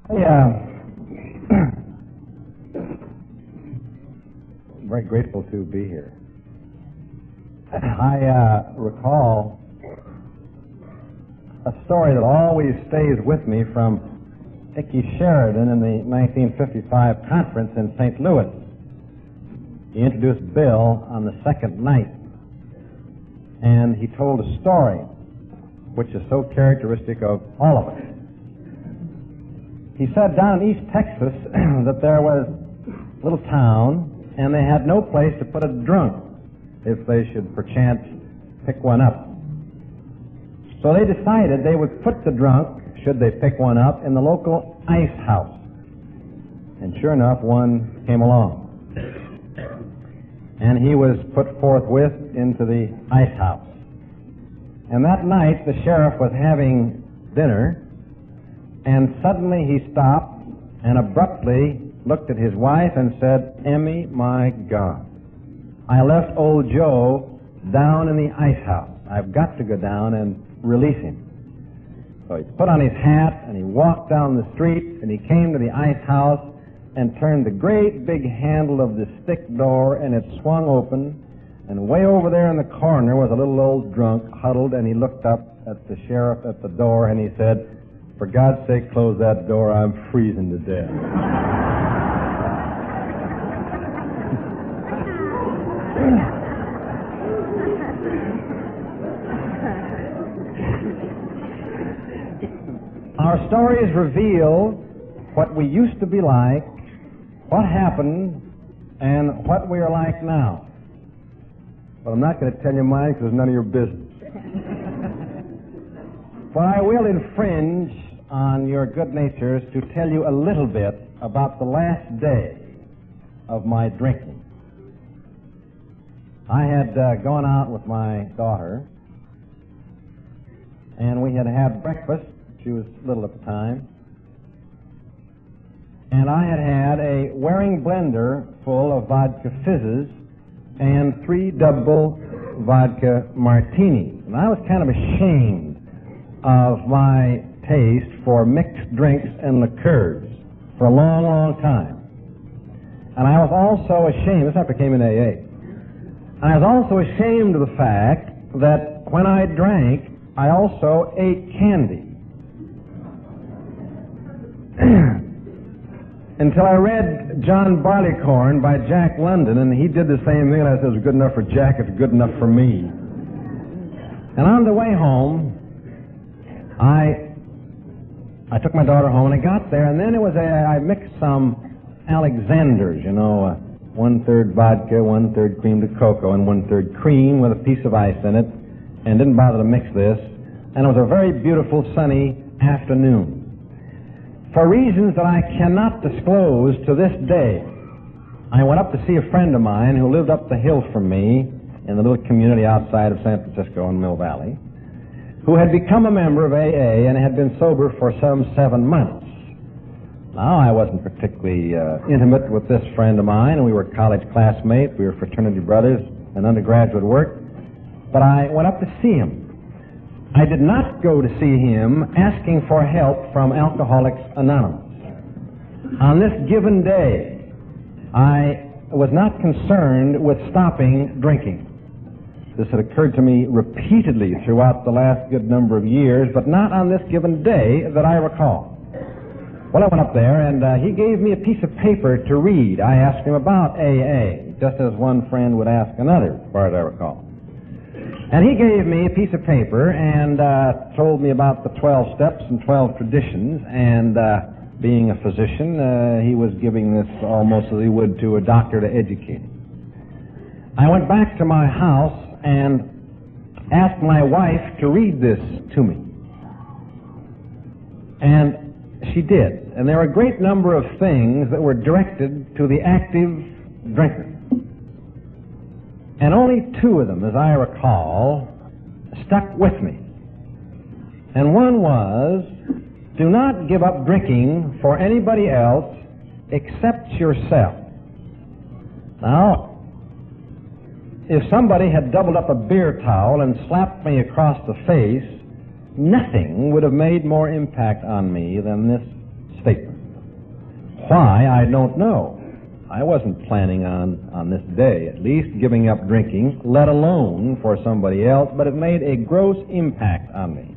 I'm very grateful to be here. I recall a story that always stays with me from Dickie Sheridan in the 1955 conference in St. Louis. He introduced Bill on the second night, and he told a story which is so characteristic of all of us. He said down in East Texas that there was a little town, and they had no place to put a drunk if they should perchance pick one up. So they decided they would put the drunk, should they pick one up, in the local ice house. And sure enough, one came along. And he was put forthwith into the ice house. And that night, the sheriff was having dinner, and suddenly he stopped and abruptly looked at his wife and said, "Emmy, my God, I left old Joe down in the ice house. I've got to go down and release him." So he put on his hat and he walked down the street and he came to the ice house and turned the great big handle of the stick door, and it swung open, and way over there in the corner was a little old drunk huddled, and he looked up at the sheriff at the door and he said, "For God's sake, close that door. I'm freezing to death." Our stories reveal what we used to be like, what happened, and what we are like now. But I'm not going to tell you mine because it's none of your business. But I will infringe on your good natures to tell you a little bit about the last day of my drinking. I had gone out with my daughter, and we had breakfast. She was little at the time. And I had a Waring blender full of vodka fizzes and 3 double vodka martinis. And I was kind of ashamed of my taste for mixed drinks and liqueurs for a long, long time. And I was also ashamed, this after I came in AA, and I was also ashamed of the fact that when I drank, I also ate candy. Until I read John Barleycorn by Jack London, and he did the same thing, and I said, "It's good enough for Jack, it's good enough for me." And on the way home, I took my daughter home, and I got there, and then I mixed some Alexanders, 1/3 vodka, 1/3 cream de cocoa, and 1/3 cream with a piece of ice in it, and didn't bother to mix this. And it was a very beautiful sunny afternoon. For reasons that I cannot disclose to this day, I went up to see a friend of mine who lived up the hill from me in the little community outside of San Francisco in Mill Valley, who had become a member of AA and had been sober for some 7 months. Now, I wasn't particularly intimate with this friend of mine, and we were college classmates, we were fraternity brothers in undergraduate work, but I went up to see him. I did not go to see him asking for help from Alcoholics Anonymous. On this given day, I was not concerned with stopping drinking. This had occurred to me repeatedly throughout the last good number of years, but not on this given day that I recall. Well, I went up there, and he gave me a piece of paper to read. I asked him about AA, just as one friend would ask another, as far as I recall. And he gave me a piece of paper and told me about the 12 steps and 12 traditions, and being a physician, he was giving this almost as he would to a doctor to educate him. I went back to my house and asked my wife to read this to me. And she did. And there were a great number of things that were directed to the active drinker. And only 2 of them, as I recall, stuck with me. And one was, do not give up drinking for anybody else except yourself. Now, if somebody had doubled up a beer towel and slapped me across the face, nothing would have made more impact on me than this statement. Why, I don't know. I wasn't planning on this day, at least, giving up drinking, let alone for somebody else, but it made a gross impact on me.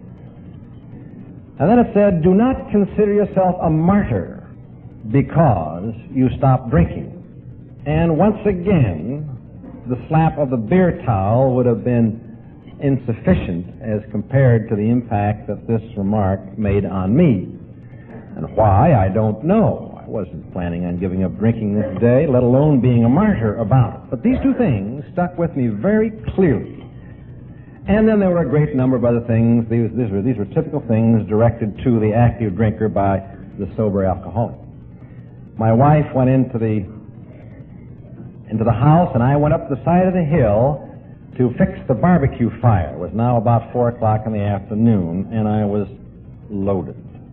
And then it said, do not consider yourself a martyr because you stop drinking. And once again, the slap of the beer towel would have been insufficient as compared to the impact that this remark made on me. And why, I don't know. I wasn't planning on giving up drinking this day, let alone being a martyr about it. But these two things stuck with me very clearly. And then there were a great number of other things. These were typical things directed to the active drinker by the sober alcoholic. My wife went into the house, and I went up the side of the hill to fix the barbecue fire. It was now about 4 o'clock in the afternoon, and I was loaded.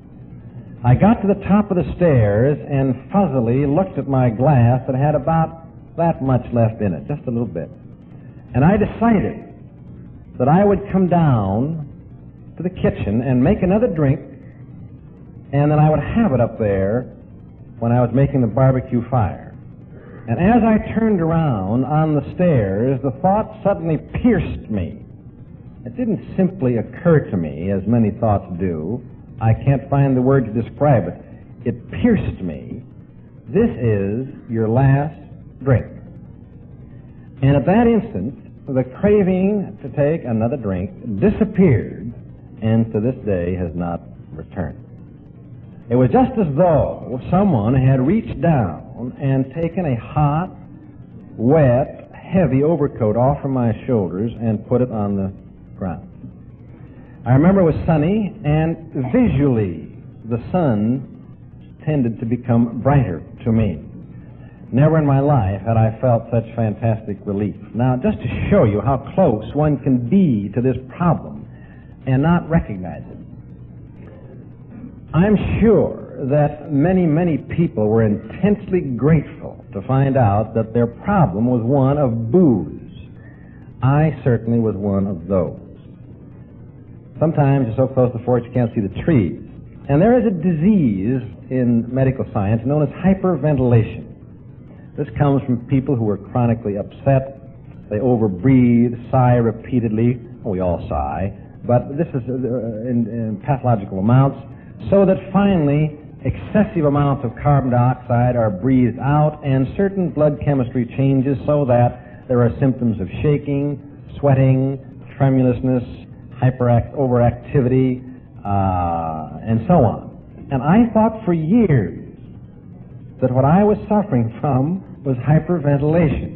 I got to the top of the stairs and fuzzily looked at my glass that had about that much left in it, just a little bit. And I decided that I would come down to the kitchen and make another drink, and then I would have it up there when I was making the barbecue fire. And as I turned around on the stairs, the thought suddenly pierced me. It didn't simply occur to me, as many thoughts do. I can't find the word to describe it. It pierced me. This is your last drink. And at that instant, the craving to take another drink disappeared and to this day has not returned. It was just as though someone had reached down and taken a hot, wet, heavy overcoat off from my shoulders and put it on the ground. I remember it was sunny, and visually the sun tended to become brighter to me. Never in my life had I felt such fantastic relief. Now, just to show you how close one can be to this problem and not recognize it, I'm sure that many, many people were intensely grateful to find out that their problem was one of booze. I certainly was one of those. Sometimes you're so close to the forest you can't see the trees. And there is a disease in medical science known as hyperventilation. This comes from people who are chronically upset. They overbreathe, sigh repeatedly. We all sigh. But this is in pathological amounts, so that finally excessive amounts of carbon dioxide are breathed out, and certain blood chemistry changes so that there are symptoms of shaking, sweating, tremulousness, overactivity, and so on. And I thought for years that what I was suffering from was hyperventilation.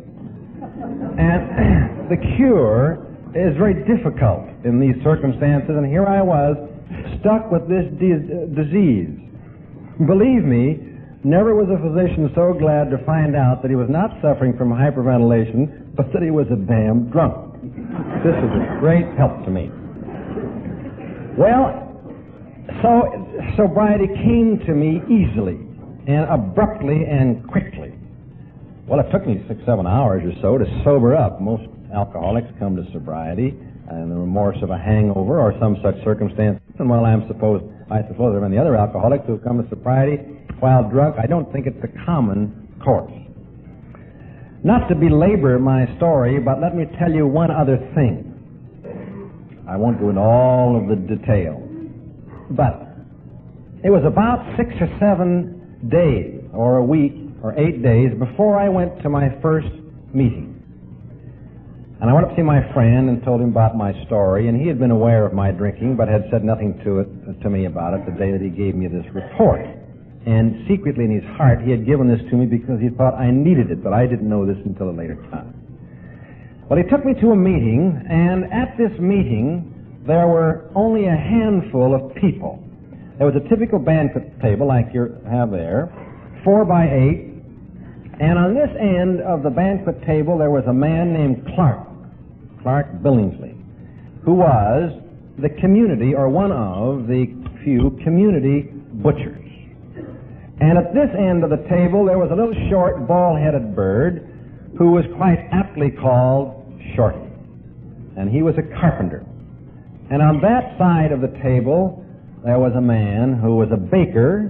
And the cure is very difficult in these circumstances, and here I was stuck with this disease. Believe me, never was a physician so glad to find out that he was not suffering from hyperventilation, but that he was a damn drunk. This was a great help to me. Well, so sobriety came to me easily and abruptly and quickly. Well, it took me 6-7 hours or so to sober up. Most alcoholics come to sobriety and the remorse of a hangover or some such circumstance. And while I suppose there are many other alcoholics who have come to sobriety while drunk, I don't think it's a common course. Not to belabor my story, but let me tell you one other thing. I won't go into all of the details, but it was about 6 or 7 days or a week or 8 days before I went to my first meeting. And I went up to see my friend and told him about my story, and he had been aware of my drinking but had said nothing to me about it the day that he gave me this report. And secretly in his heart, he had given this to me because he thought I needed it, but I didn't know this until a later time. Well, he took me to a meeting, and at this meeting, there were only a handful of people. There was a typical banquet table like you have there, 4 by 8, and on this end of the banquet table, there was a man named Clark Billingsley, who was the community, or one of the few community butchers. And at this end of the table, there was a little short, bald-headed bird who was quite aptly called Shorty. And he was a carpenter. And on that side of the table, there was a man who was a baker,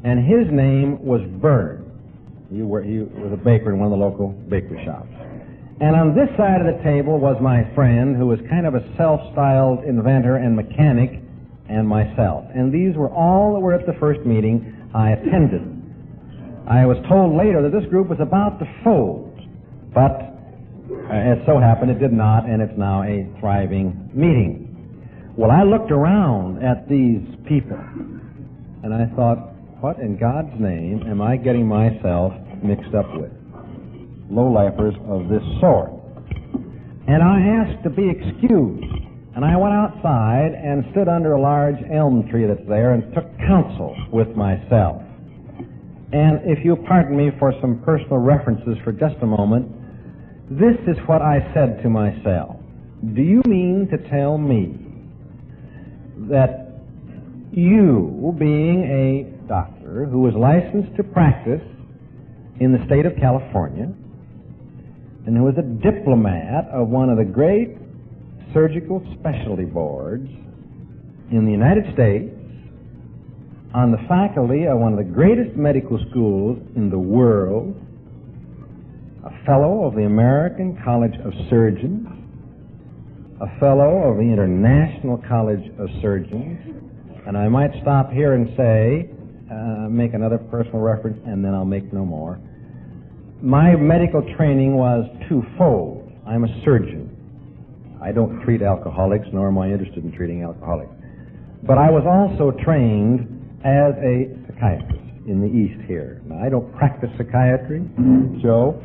and his name was Bird. He was a baker in one of the local bakery shops. And on this side of the table was my friend, who was kind of a self-styled inventor and mechanic, and myself. And these were all that were at the first meeting I attended. I was told later that this group was about to fold, but it so happened it did not, and it's now a thriving meeting. Well, I looked around at these people, and I thought, what in God's name am I getting myself mixed up with? Low-lifers of this sort. And I asked to be excused, and I went outside and stood under a large elm tree that's there and took counsel with myself. And if you'll pardon me for some personal references for just a moment, this is what I said to myself. Do you mean to tell me that you, being a doctor who was licensed to practice in the state of California, and who was a diplomat of one of the great surgical specialty boards in the United States, on the faculty of one of the greatest medical schools in the world, a fellow of the American College of Surgeons, a fellow of the International College of Surgeons, and I might stop here and say, make another personal reference, and then I'll make no more. My medical training was twofold. I'm a surgeon. I don't treat alcoholics, nor am I interested in treating alcoholics. But I was also trained as a psychiatrist in the East here. Now, I don't practice psychiatry, Joe.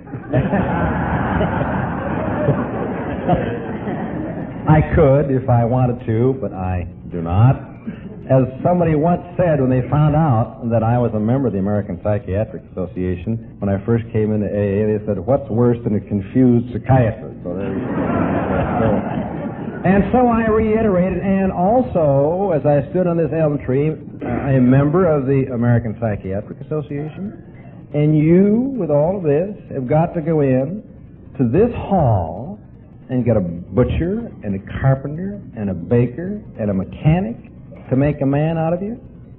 I could if I wanted to, but I do not. As somebody once said when they found out that I was a member of the American Psychiatric Association, when I first came into AA, they said, what's worse than a confused psychiatrist? So there you go. And so I reiterated, and also, as I stood on this elm tree, a member of the American Psychiatric Association, and you, with all of this, have got to go in to this hall and get a butcher and a carpenter and a baker and a mechanic to make a man out of you?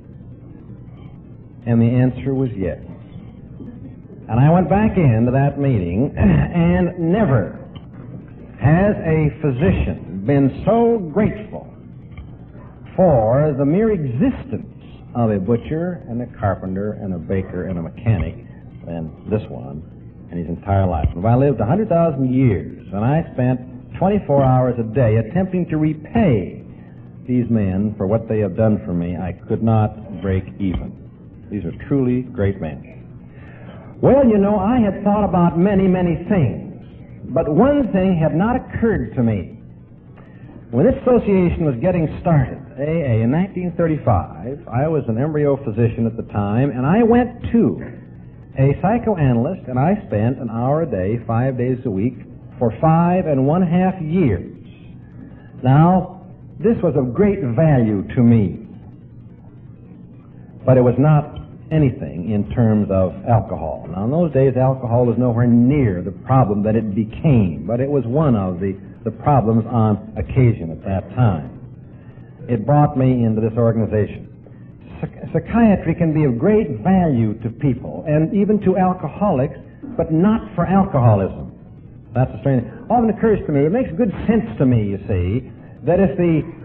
And the answer was yes. And I went back into that meeting, and never has a physician been so grateful for the mere existence of a butcher and a carpenter and a baker and a mechanic than this one in his entire life. And if I lived 100,000 years, and I spent 24 hours a day attempting to repay these men for what they have done for me, I could not break even. These are truly great men. Well, you know, I had thought about many, many things, but one thing had not occurred to me. When this association was getting started, AA, in 1935, I was an embryo physician at the time, and I went to a psychoanalyst, and I spent an hour a day, 5 days a week, for 5.5 years. Now, this was of great value to me, but it was not anything in terms of alcohol. Now, in those days, alcohol was nowhere near the problem that it became, but it was one of the problems on occasion at that time. It brought me into this organization. Psychiatry can be of great value to people, and even to alcoholics, but not for alcoholism. That's the strange thing. Often occurs to me, it makes good sense to me, you see, that if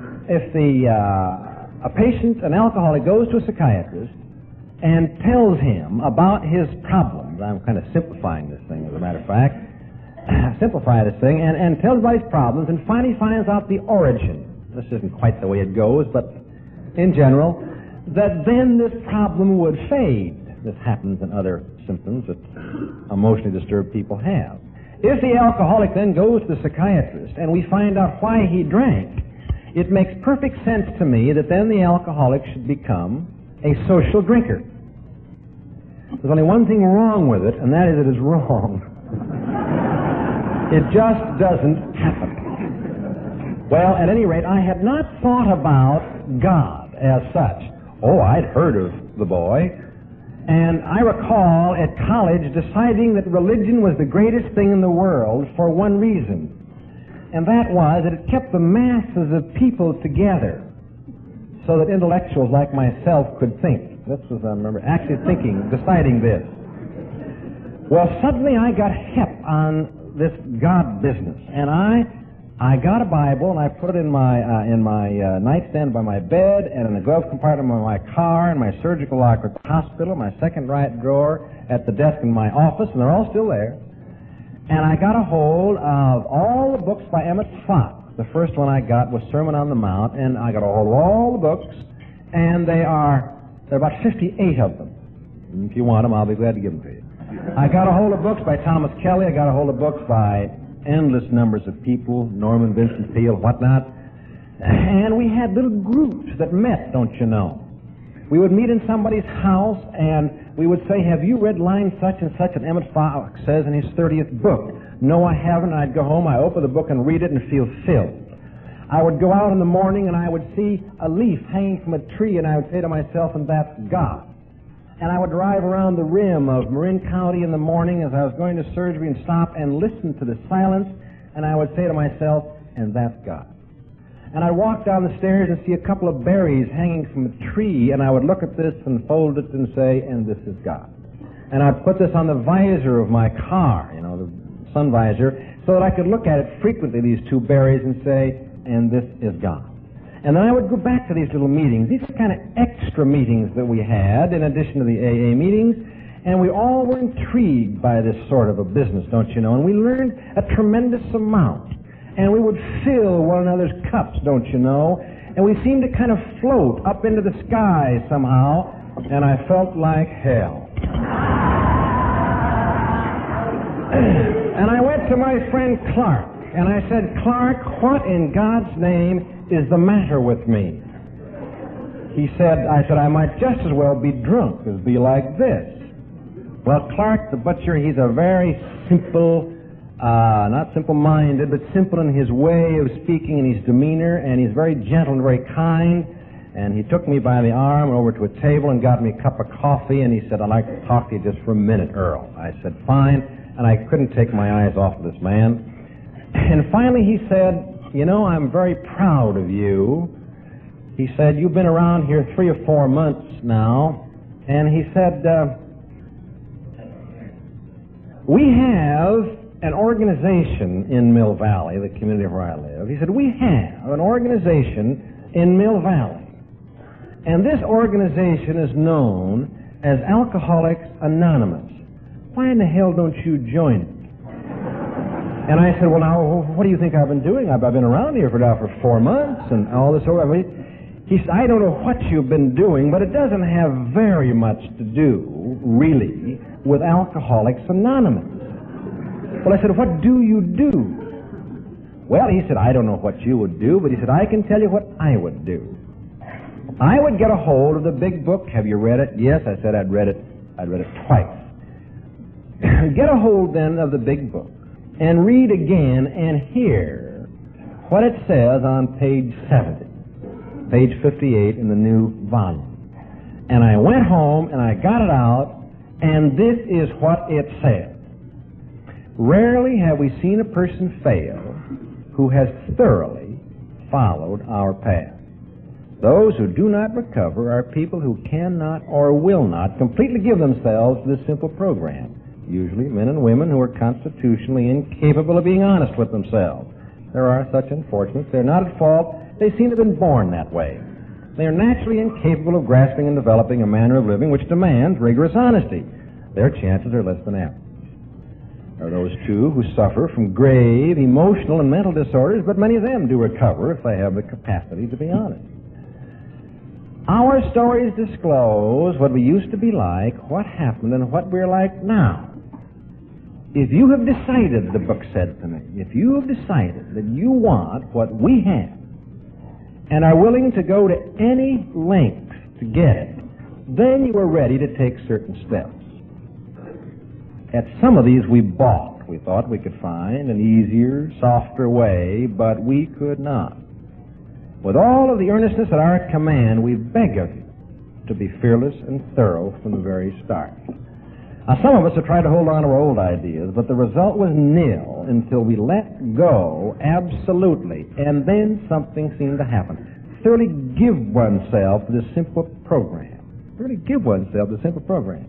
a patient, an alcoholic, goes to a psychiatrist and tells him about his problems, I'm kind of simplifying this thing, as a matter of fact, simplify this thing, and tells about his problems, and finally finds out the origin. This isn't quite the way it goes, but in general, that then this problem would fade. This happens in other symptoms that emotionally disturbed people have. If the alcoholic then goes to the psychiatrist and we find out why he drank, it makes perfect sense to me that then the alcoholic should become a social drinker. There's only one thing wrong with it, and that is it is wrong. It just doesn't happen. Well, at any rate, I had not thought about God as such. Oh, I'd heard of the boy. And I recall at college deciding that religion was the greatest thing in the world for one reason. And that was that it kept the masses of people together so that intellectuals like myself could think. This was, I remember, actually deciding this. Well, suddenly I got hep on this God business, and I got a Bible and I put it in my nightstand by my bed, and in the glove compartment of my car, and my surgical locker at the hospital, my second right drawer at the desk in my office, and they're all still there. And I got a hold of all the books by Emmett Fox. The first one I got was Sermon on the Mount, and I got a hold of all the books, and there are about 58 of them. If you want them, I'll be glad to give them to you. I got a hold of books by Thomas Kelly. I got a hold of books by endless numbers of people, Norman Vincent Peale, whatnot. And we had little groups that met, don't you know. We would meet in somebody's house, and we would say, have you read line such and such that Emmett Fox says in his 30th book? No, I haven't. I'd go home, I open the book and read it and feel filled. I would go out in the morning and I would see a leaf hanging from a tree, and I would say to myself, and that's God. And I would drive around the rim of Marin County in the morning as I was going to surgery and stop and listen to the silence, and I would say to myself, and that's God. And I'd walk down the stairs and see a couple of berries hanging from a tree, and I would look at this and fold it and say, and this is God. And I'd put this on the visor of my car, the sun visor, so that I could look at it frequently, these two berries, and say, and this is God. And then I would go back to these little meetings. These are kind of extra meetings that we had in addition to the AA meetings, and we all were intrigued by this sort of a business, don't you know? And we learned a tremendous amount. And we would fill one another's cups, don't you know? And we seemed to kind of float up into the sky somehow, and I felt like hell. And I went to my friend Clark, and I said, Clark, what in God's name is the matter with me? I said, I might just as well be drunk as be like this. Well, Clark, the butcher, he's a very simple, not simple-minded, but simple in his way of speaking and his demeanor, and he's very gentle and very kind. And he took me by the arm over to a table and got me a cup of coffee, and he said, I'd like to talk to you just for a minute, Earl. I said, fine, and I couldn't take my eyes off of this man. And finally he said, I'm very proud of you. He said, you've been around here 3 or 4 months now, and he said, we have an organization in Mill Valley, the community where I live. He said, we have an organization in Mill Valley, and this organization is known as Alcoholics Anonymous. Why in the hell don't you join it? And I said, well, now, what do you think I've been doing? I've been around here for 4 months and all this. He said, I don't know what you've been doing, but it doesn't have very much to do, really, with Alcoholics Anonymous. Well, I said, what do you do? Well, he said, I don't know what you would do, but he said, I can tell you what I would do. I would get a hold of the big book. Have you read it? Yes, I said I'd read it twice. Get a hold then of the big book and read again and hear what it says on page 70, page 58 in the new volume. And I went home and I got it out, and this is what it said. Rarely have we seen a person fail who has thoroughly followed our path. Those who do not recover are people who cannot or will not completely give themselves to this simple program. Usually men and women who are constitutionally incapable of being honest with themselves. There are such unfortunates. They're not at fault. They seem to have been born that way. They are naturally incapable of grasping and developing a manner of living which demands rigorous honesty. Their chances are less than average. There are those, too, who suffer from grave emotional and mental disorders, but many of them do recover if they have the capacity to be honest. Our stories disclose what we used to be like, what happened, and what we're like now. If you have decided, the book said to me, if you have decided that you want what we have and are willing to go to any length to get it, then you are ready to take certain steps. At some of these we balked. We thought we could find an easier, softer way, but we could not. With all of the earnestness at our command, we beg of you to be fearless and thorough from the very start. Now, some of us have tried to hold on to our old ideas, but the result was nil until we let go absolutely, and then something seemed to happen. Thoroughly give oneself to this simple program. Really give oneself to this simple program.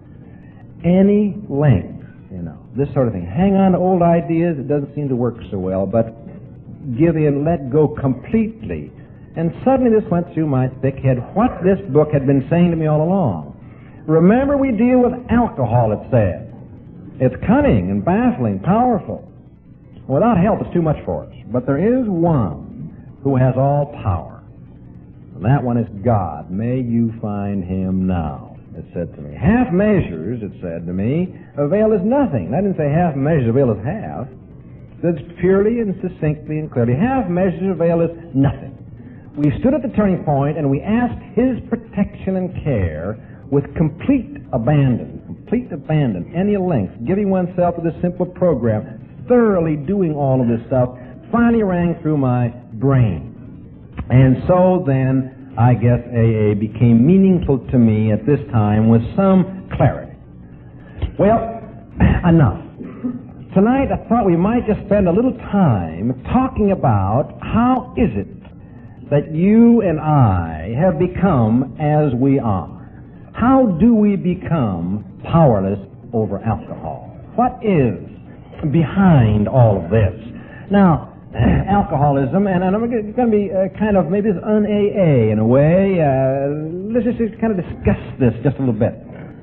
Any length, this sort of thing. Hang on to old ideas, it doesn't seem to work so well, but give in, let go completely. And suddenly this went through my thick head, what this book had been saying to me all along. Remember, we deal with alcohol, it said. It's cunning and baffling, powerful. Without help, it's too much for us. But there is one who has all power. And that one is God. May you find him now, it said to me. Half measures, it said to me, avail is nothing. I didn't say half measures avail is half. That's purely and succinctly and clearly. Half measures avail is nothing. We stood at the turning point and we asked his protection and care with complete abandon, any length, giving oneself to this simple program, thoroughly doing all of this stuff, finally rang through my brain. And so then, I guess AA became meaningful to me at this time with some clarity. Well, enough. Tonight I thought we might just spend a little time talking about how is it that you and I have become as we are. How do we become powerless over alcohol? What is behind all of this? Now, alcoholism, and I'm going to be kind of maybe it's un-AA in a way. Let's just kind of discuss this just a little bit.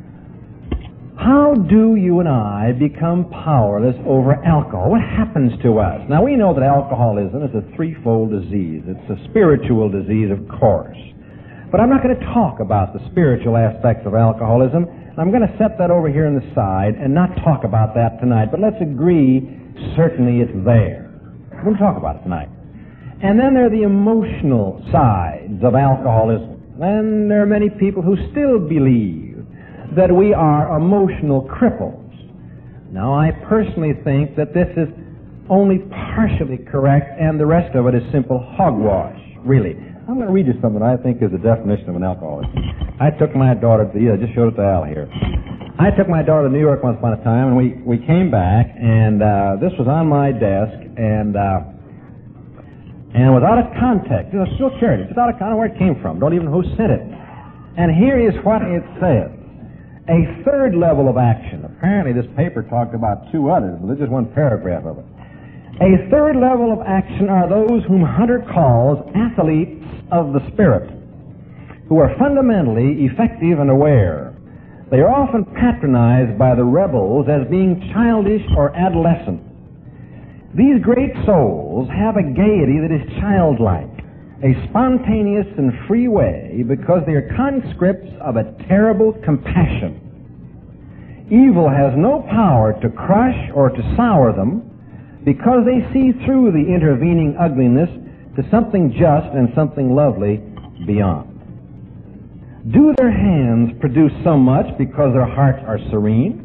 How do you and I become powerless over alcohol? What happens to us? Now, we know that alcoholism is a threefold disease. It's a spiritual disease, of course. But I'm not going to talk about the spiritual aspects of alcoholism. I'm going to set that over here on the side and not talk about that tonight. But let's agree, certainly it's there. We're going to talk about it tonight. And then there are the emotional sides of alcoholism. And there are many people who still believe that we are emotional cripples. Now, I personally think that this is only partially correct, and the rest of it is simple hogwash, really. I'm going to read you something I think is the definition of an alcoholic. I took my daughter to, I just showed it to Al here. I took my daughter to New York once upon a time, and we came back, and this was on my desk, and without a context, still carried it, without a context where it came from, don't even know who sent it. And here is what it says. A third level of action. Apparently this paper talked about two others, but there's just one paragraph of it. A third level of action are those whom Hunter calls athletes of the spirit, who are fundamentally effective and aware. They are often patronized by the rebels as being childish or adolescent. These great souls have a gaiety that is childlike, a spontaneous and free way, because they are conscripts of a terrible compassion. Evil has no power to crush or to sour them, because they see through the intervening ugliness to something just and something lovely beyond. Do their hands produce so much because their hearts are serene?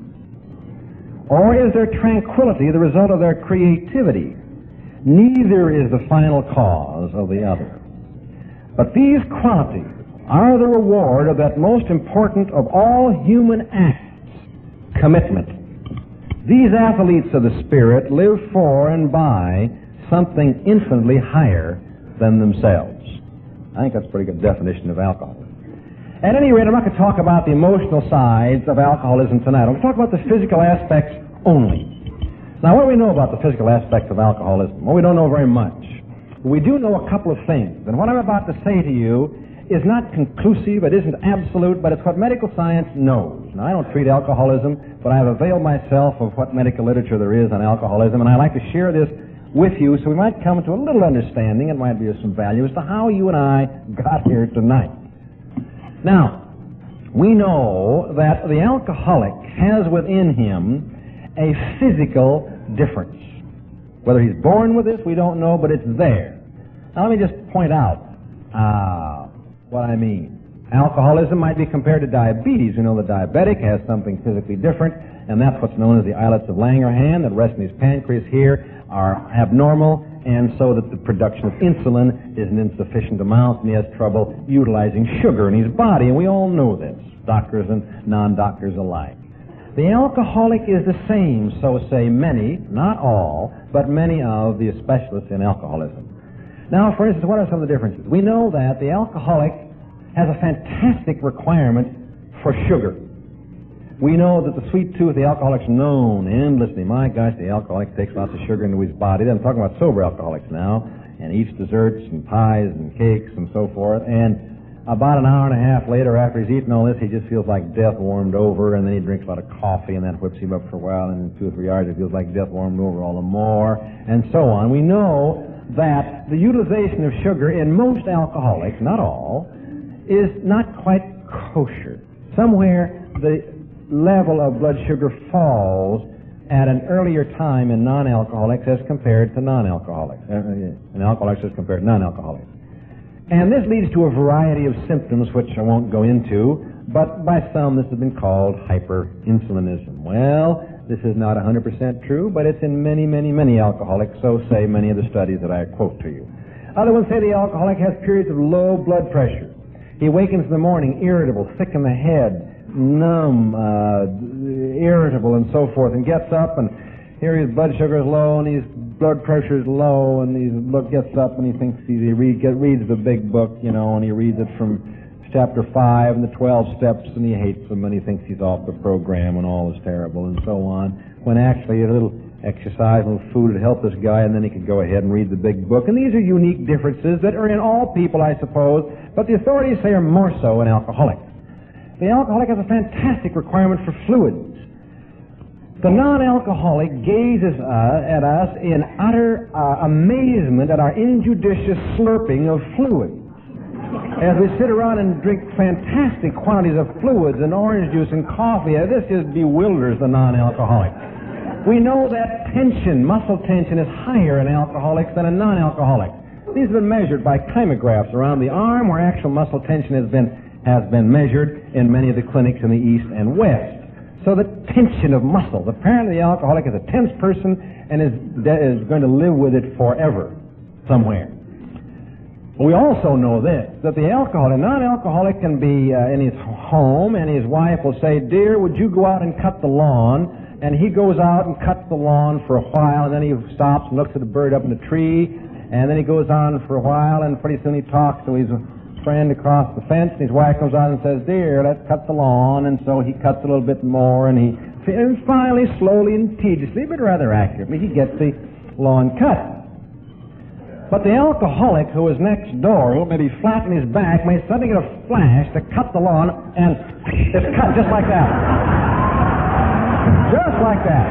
Or is their tranquility the result of their creativity? Neither is the final cause of the other. But these qualities are the reward of that most important of all human acts, commitment. These athletes of the Spirit live for and by something infinitely higher than themselves. I think that's a pretty good definition of alcoholism. At any rate, I'm not going to talk about the emotional sides of alcoholism tonight. I'm going to talk about the physical aspects only. Now, what do we know about the physical aspects of alcoholism? Well, we don't know very much. We do know a couple of things. And what I'm about to say to you is not conclusive, it isn't absolute, but it's what medical science knows. Now, I don't treat alcoholism, but I've availed myself of what medical literature there is on alcoholism, and I'd like to share this with you so we might come to a little understanding, it might be of some value, as to how you and I got here tonight. Now, we know that the alcoholic has within him a physical difference. Whether he's born with this, we don't know, but it's there. Now, let me just point out what I mean. Alcoholism might be compared to diabetes. You know, the diabetic has something physically different, and that's what's known as the islets of Langerhans. The rest of his pancreas here are abnormal, and so that the production of insulin is an insufficient amount, and he has trouble utilizing sugar in his body, and we all know this, doctors and non-doctors alike. The alcoholic is the same, so say many, not all, but many of the specialists in alcoholism. Now, for instance, what are some of the differences? We know that the alcoholic has a fantastic requirement for sugar. We know that the sweet tooth, the alcoholic's known endlessly. My gosh, the alcoholic takes lots of sugar into his body. I'm talking about sober alcoholics now, and eats desserts and pies and cakes and so forth. And about an hour and a half later, after he's eaten all this, he just feels like death warmed over, and then he drinks a lot of coffee, and that whips him up for a while, and in 2 or 3 hours, he feels like death warmed over all the more, and so on. We know that the utilization of sugar in most alcoholics, not all, is not quite kosher. Somewhere the level of blood sugar falls at an earlier time in non-alcoholics as compared to non-alcoholics, in alcoholics as compared to non-alcoholics. And this leads to a variety of symptoms which I won't go into, but by some this has been called hyperinsulinism. Well, this is not 100% true, but it's in many, many, many alcoholics, so say many of the studies that I quote to you. Other ones say the alcoholic has periods of low blood pressure. He awakens in the morning irritable, sick in the head, numb, irritable, and so forth, and gets up, and here his blood sugar is low, and his blood pressure is low, and he gets up, and he thinks he reads the big book, and he reads it from chapter 5 and the 12 steps, and he hates them, and he thinks he's off the program, and all is terrible, and so on, when actually a little exercise, a little food would help this guy, and then he could go ahead and read the big book. And these are unique differences that are in all people, I suppose, but the authorities say are more so in alcoholics. The alcoholic has a fantastic requirement for fluids. The non-alcoholic gazes at us in utter amazement at our injudicious slurping of fluids. As we sit around and drink fantastic quantities of fluids and orange juice and coffee, this just bewilders the non-alcoholic. We know that tension, muscle tension, is higher in alcoholics than in non-alcoholics. These have been measured by kymographs around the arm, where actual muscle tension has been measured in many of the clinics in the East and West. So the tension of muscles. Apparently the alcoholic is a tense person and is going to live with it forever somewhere. We also know this, that the non-alcoholic can be in his home, and his wife will say, "Dear, would you go out and cut the lawn?" And he goes out and cuts the lawn for a while, and then he stops and looks at a bird up in the tree, and then he goes on for a while, and pretty soon he talks to his friend across the fence, and his wife comes out and says, "Dear, let's cut the lawn," and so he cuts a little bit more, and finally, slowly and tediously, but rather accurately, he gets the lawn cut. But the alcoholic who is next door, who may be flat on his back, may suddenly get a flash to cut the lawn, and it's cut just like that. Just like that.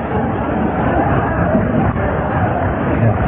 Yeah.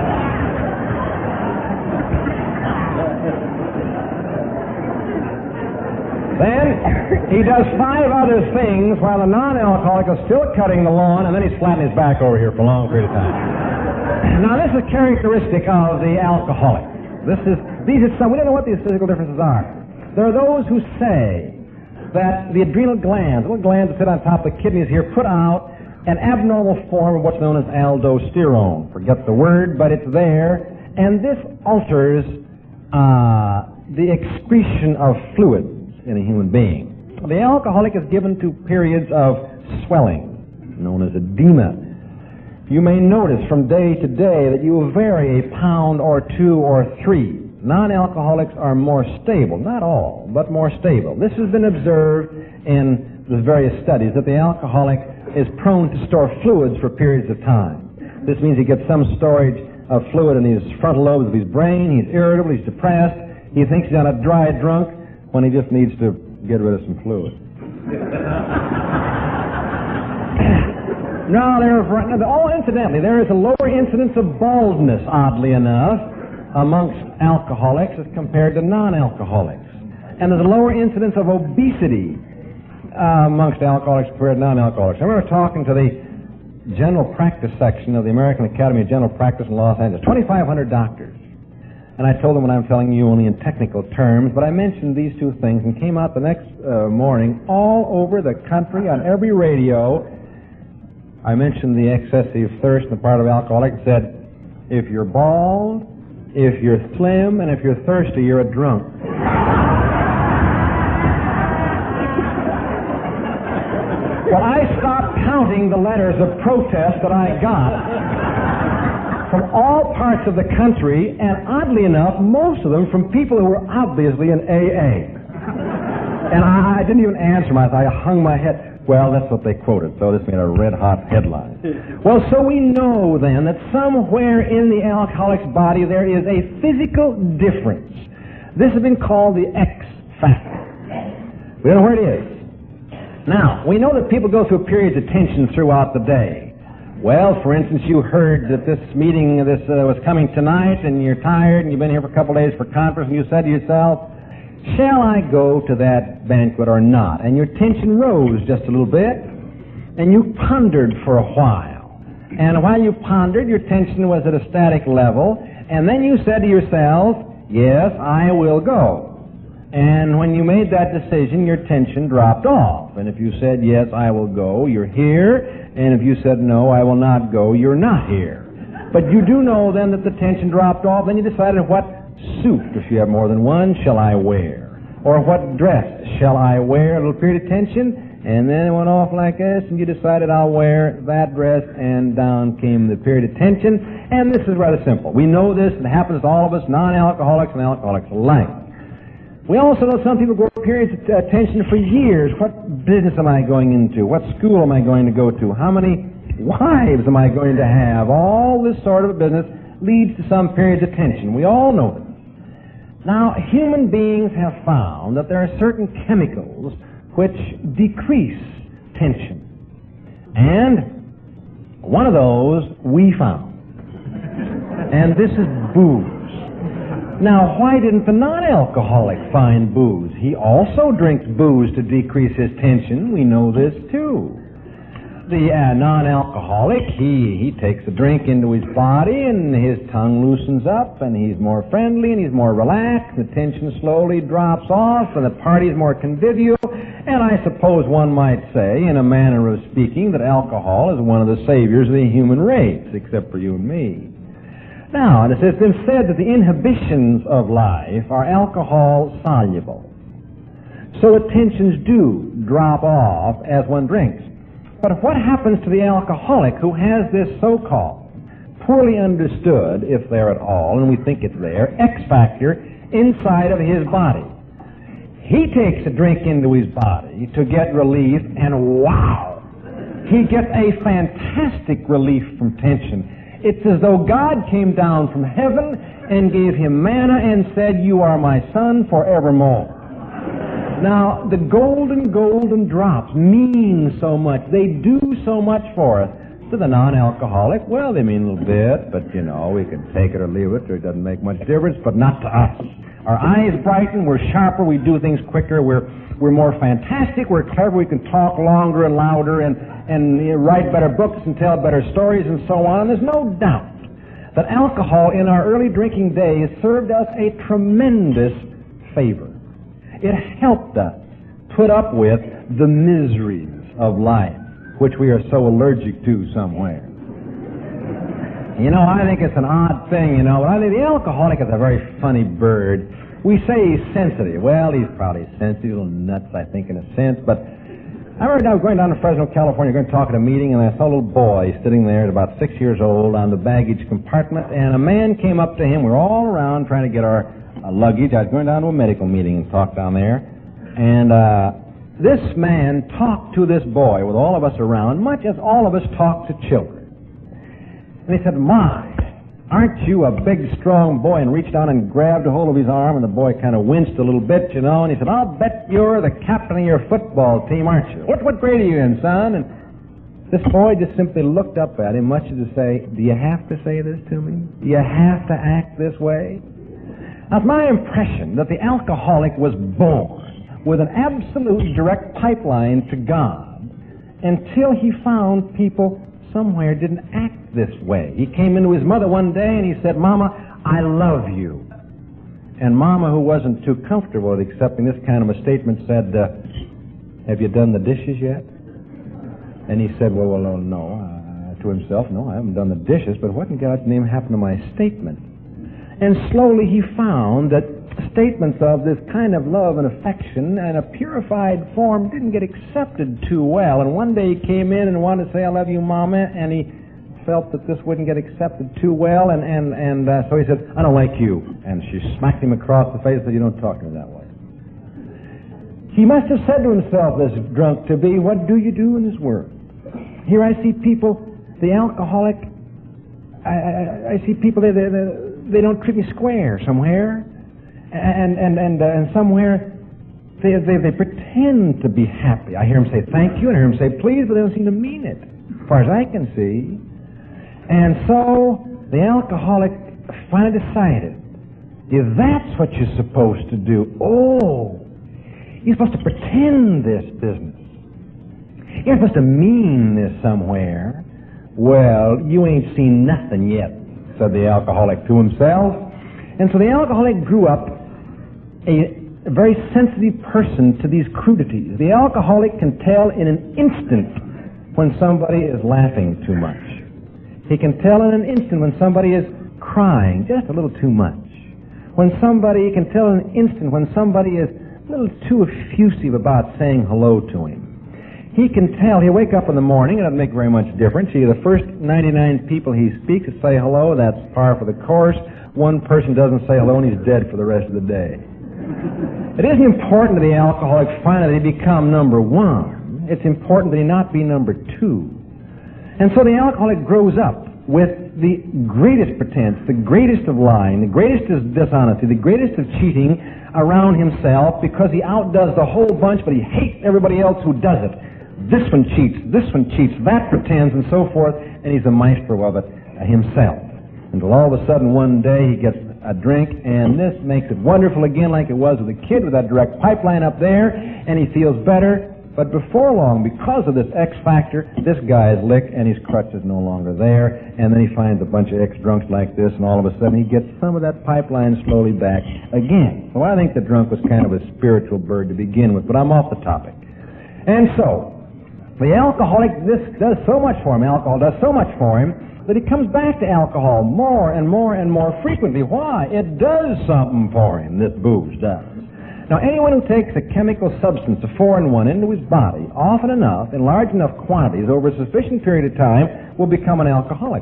Then he does 5 other things while the non-alcoholic is still cutting the lawn, and then he's flattening his back over here for a long period of time. Now, this is characteristic of the alcoholic. We don't know what these physical differences are. There are those who say that the adrenal glands, little glands that sit on top of the kidneys here, put out an abnormal form of what's known as aldosterone. Forget the word, but it's there, and this alters the excretion of fluids in a human being. The alcoholic is given to periods of swelling, known as edema. You may notice from day to day that you vary a pound or 2 or 3. Non-alcoholics are more stable, not all, but more stable. This has been observed in the various studies, that the alcoholic is prone to store fluids for periods of time. This means he gets some storage of fluid in his frontal lobes of his brain. He's irritable, he's depressed, he thinks he's on a dry drunk, when he just needs to get rid of some fluid. Now, incidentally, there is a lower incidence of baldness, oddly enough, amongst alcoholics as compared to non-alcoholics. And there's a lower incidence of obesity amongst alcoholics compared to non-alcoholics. I remember talking to the general practice section of the American Academy of General Practice in Los Angeles, 2,500 doctors. And I told them what I'm telling you only in technical terms, but I mentioned these 2 things and came out the next morning all over the country on every radio. I mentioned the excessive thirst on the part of alcoholics and said, if you're bald, if you're slim, and if you're thirsty, you're a drunk. Well, I stopped counting the letters of protest that I got from all parts of the country, and oddly enough, most of them from people who were obviously in AA. And I didn't even answer them. I hung my head. Well, that's what they quoted, so this made a red-hot headline. Well, so we know then that somewhere in the alcoholic's body there is a physical difference. This has been called the X factor. We don't know where it is. Now, we know that people go through periods of tension throughout the day. Well, for instance, you heard that this meeting was coming tonight, and you're tired, and you've been here for a couple of days for conference, and you said to yourself, shall I go to that banquet or not? And your tension rose just a little bit, and you pondered for a while. And while you pondered, your tension was at a static level, and then you said to yourself, yes, I will go. And when you made that decision, your tension dropped off. And if you said, yes, I will go, you're here. And if you said, no, I will not go, you're not here. But you do know then that the tension dropped off. Then you decided what suit, if you have more than one, shall I wear? Or what dress shall I wear? A little period of tension. And then it went off like this, and you decided I'll wear that dress, and down came the period of tension. And this is rather simple. We know this. It happens to all of us, non-alcoholics and alcoholics alike. We also know some people go through periods of tension for years. What business am I going into? What school am I going to go to? How many wives am I going to have? All this sort of a business leads to some periods of tension. We all know them. Now, human beings have found that there are certain chemicals which decrease tension. And one of those we found. And this is booze. Now, why didn't the non-alcoholic find booze? He also drinks booze to decrease his tension. We know this, too. The non-alcoholic, he takes a drink into his body, and his tongue loosens up, and he's more friendly, and he's more relaxed. The tension slowly drops off, and the party's more convivial. And I suppose one might say, in a manner of speaking, that alcohol is one of the saviors of the human race, except for you and me. Now, it has been said that the inhibitions of life are alcohol-soluble. So the tensions do drop off as one drinks. But what happens to the alcoholic who has this so-called, poorly understood, if there at all, and we think it's there, X factor inside of his body? He takes a drink into his body to get relief, and wow! He gets a fantastic relief from tension. It's as though God came down from heaven and gave him manna and said, you are my son forevermore. Now, the golden drops mean so much. They do so much for us. To the non-alcoholic, well, they mean a little bit, but, you know, we can take it or leave it, or it doesn't make much difference, but not to us. Our eyes brighten, we're sharper, we do things quicker, we're more fantastic, we're clever, we can talk longer and louder and write better books and tell better stories and so on. And there's no doubt that alcohol in our early drinking days served us a tremendous favor. It helped us put up with the miseries of life, which we are so allergic to somewhere. You know, I think it's an odd thing, you know, but I think the alcoholic is a very funny bird. We say he's sensitive. Well, he's probably sensitive, a little nuts, I think, in a sense, but I remember I was going down to Fresno, California, going to talk at a meeting, and I saw a little boy sitting there at about 6 years old on the baggage compartment, and a man came up to him. We were all around trying to get our luggage. I was going down to a medical meeting and talk down there, and this man talked to this boy with all of us around, much as all of us talk to children. And he said, my, aren't you a big, strong boy? And reached down and grabbed a hold of his arm, and the boy kind of winced a little bit, you know, and he said, I'll bet you're the captain of your football team, aren't you? What grade are you in, son? And this boy just simply looked up at him, much as to say, do you have to say this to me? Do you have to act this way? Now, it's my impression that the alcoholic was born with an absolute direct pipeline to God until he found people somewhere didn't act this way. He came into his mother one day and he said, Mama, I love you. And Mama, who wasn't too comfortable with accepting this kind of a statement, said, have you done the dishes yet? And he said, well, no. To himself, no, I haven't done the dishes, but what in God's name happened to my statement? And slowly he found that statements of this kind of love and affection in a purified form didn't get accepted too well. And one day he came in and wanted to say, I love you, Mama, and he felt that this wouldn't get accepted too well, and so he said, "I don't like you." And she smacked him across the face and said, "You don't talk to me that way." He must have said to himself, this drunk to be, "What do you do in this world?" Here I see people, the alcoholic, I see people, they don't treat me square somewhere, and somewhere they pretend to be happy. I hear them say thank you, and I hear them say please, but they don't seem to mean it, as far as I can see. And so the alcoholic finally decided, if that's what you're supposed to do, you're supposed to pretend this business. You're supposed to mean this somewhere. Well, you ain't seen nothing yet, said the alcoholic to himself. And so the alcoholic grew up a very sensitive person to these crudities. The alcoholic can tell in an instant when somebody is laughing too much. He can tell in an instant when somebody is crying just a little too much. He can tell in an instant when somebody is a little too effusive about saying hello to him. He can tell, he'll wake up in the morning, it doesn't make very much difference. The first 99 people he speaks to say hello, that's par for the course. One person doesn't say hello and he's dead for the rest of the day. It isn't important to the alcoholic finally that he become number one. It's important that he not be number two. And so the alcoholic grows up with the greatest pretense, the greatest of lying, the greatest of dishonesty, the greatest of cheating around himself, because he outdoes the whole bunch, but he hates everybody else who does it. This one cheats, that pretends, and so forth, and he's a maestro of it himself. Until all of a sudden one day he gets a drink, and this makes it wonderful again, like it was with the kid with that direct pipeline up there, and he feels better. But before long, because of this X factor, this guy is licked and his crutch is no longer there, and then he finds a bunch of ex-drunks like this, and all of a sudden he gets some of that pipeline slowly back again. So I think the drunk was kind of a spiritual bird to begin with, but I'm off the topic. And so, the alcoholic, this does so much for him, alcohol does so much for him, that he comes back to alcohol more and more and more frequently. Why? It does something for him, this booze does. Now, anyone who takes a chemical substance, a foreign one, into his body, often enough, in large enough quantities, over a sufficient period of time, will become an alcoholic.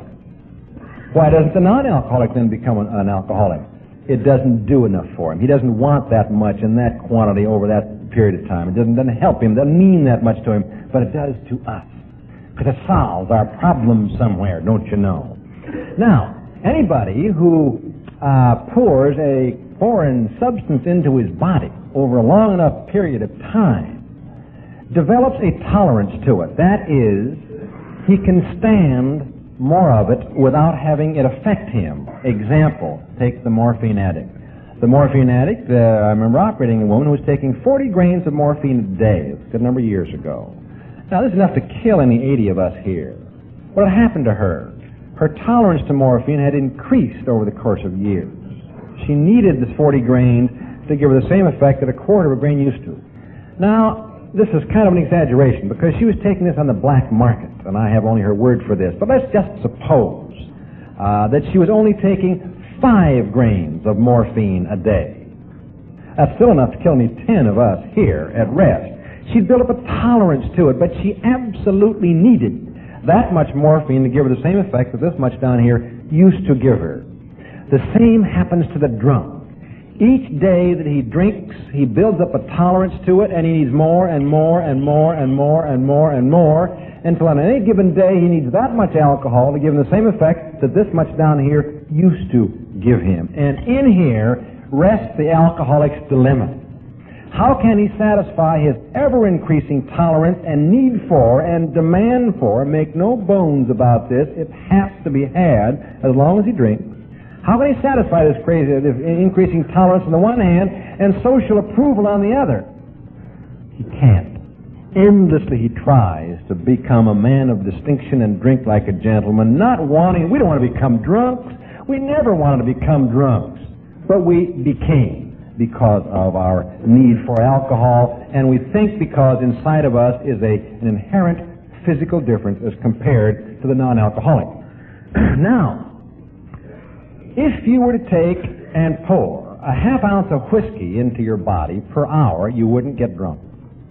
Why doesn't the non-alcoholic then become an alcoholic? It doesn't do enough for him. He doesn't want that much in that quantity over that period of time. It doesn't help him, doesn't mean that much to him, but it does to us. Because it solves our problem somewhere, don't you know? Now, anybody who pours a foreign substance into his body over a long enough period of time develops a tolerance to it. That is, he can stand more of it without having it affect him. Example, take the morphine addict. The morphine addict, I remember operating a woman who was taking 40 grains of morphine a day. It was a good number of years ago. Now, this is enough to kill any 80 of us here. What had happened to her? Her tolerance to morphine had increased over the course of years. She needed this 40 grains to give her the same effect that a quarter of a grain used to. Now, this is kind of an exaggeration because she was taking this on the black market, and I have only her word for this. But let's just suppose that she was only taking 5 grains of morphine a day. That's still enough to kill me 10 of us here at rest. She'd built up a tolerance to it, but she absolutely needed that much morphine to give her the same effect that this much down here used to give her. The same happens to the drunk. Each day that he drinks, he builds up a tolerance to it, and he needs more and more and more and more and more and more, until on any given day he needs that much alcohol to give him the same effect that this much down here used to give him. And in here rests the alcoholic's dilemma. How can he satisfy his ever-increasing tolerance and need for and demand for, make no bones about this, it has to be had as long as he drinks. How can he satisfy this crazy, this increasing tolerance on the one hand and social approval on the other? He can't. Endlessly he tries to become a man of distinction and drink like a gentleman, not wanting, we don't want to become drunks. We never wanted to become drunks, but we became because of our need for alcohol, and we think because inside of us is an inherent physical difference as compared to the non-alcoholic. Now, if you were to take and pour a half ounce of whiskey into your body per hour, you wouldn't get drunk.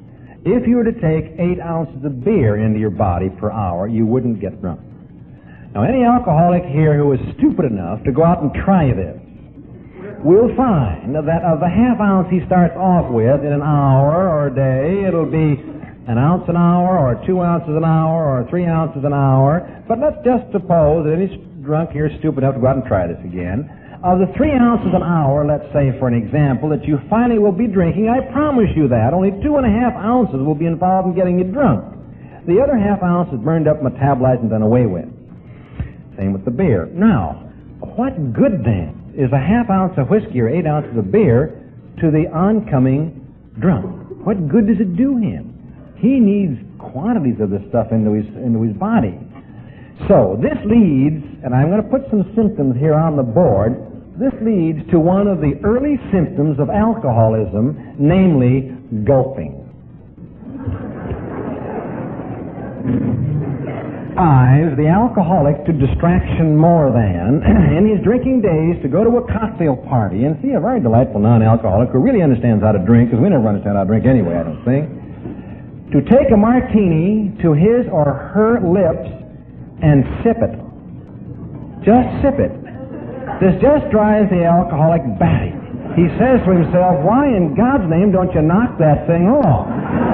If you were to take 8 ounces of beer into your body per hour, you wouldn't get drunk. Now, any alcoholic here who is stupid enough to go out and try this will find that of the half ounce he starts off with in an hour or a day, it'll be an ounce an hour or 2 ounces an hour or 3 ounces an hour. But let's just suppose that any drunk here is stupid enough to go out and try this again. Of the 3 ounces an hour, let's say for an example, that you finally will be drinking, I promise you that, only 2.5 ounces will be involved in getting you drunk. The other half ounce is burned up, metabolized, and done away with. Same with the beer. Now, what good then is a half ounce of whiskey or 8 ounces of beer to the oncoming drunk? What good does it do him? He needs quantities of this stuff into his body. So this leads, and I'm going to put some symptoms here on the board, this leads to one of the early symptoms of alcoholism, namely gulping. Drives the alcoholic to distraction more than, in his drinking days, to go to a cocktail party and see a very delightful non-alcoholic who really understands how to drink, because we never understand how to drink anyway, I don't think, to take a martini to his or her lips and sip it. Just sip it. This just drives the alcoholic batty. He says to himself, why in God's name don't you knock that thing off?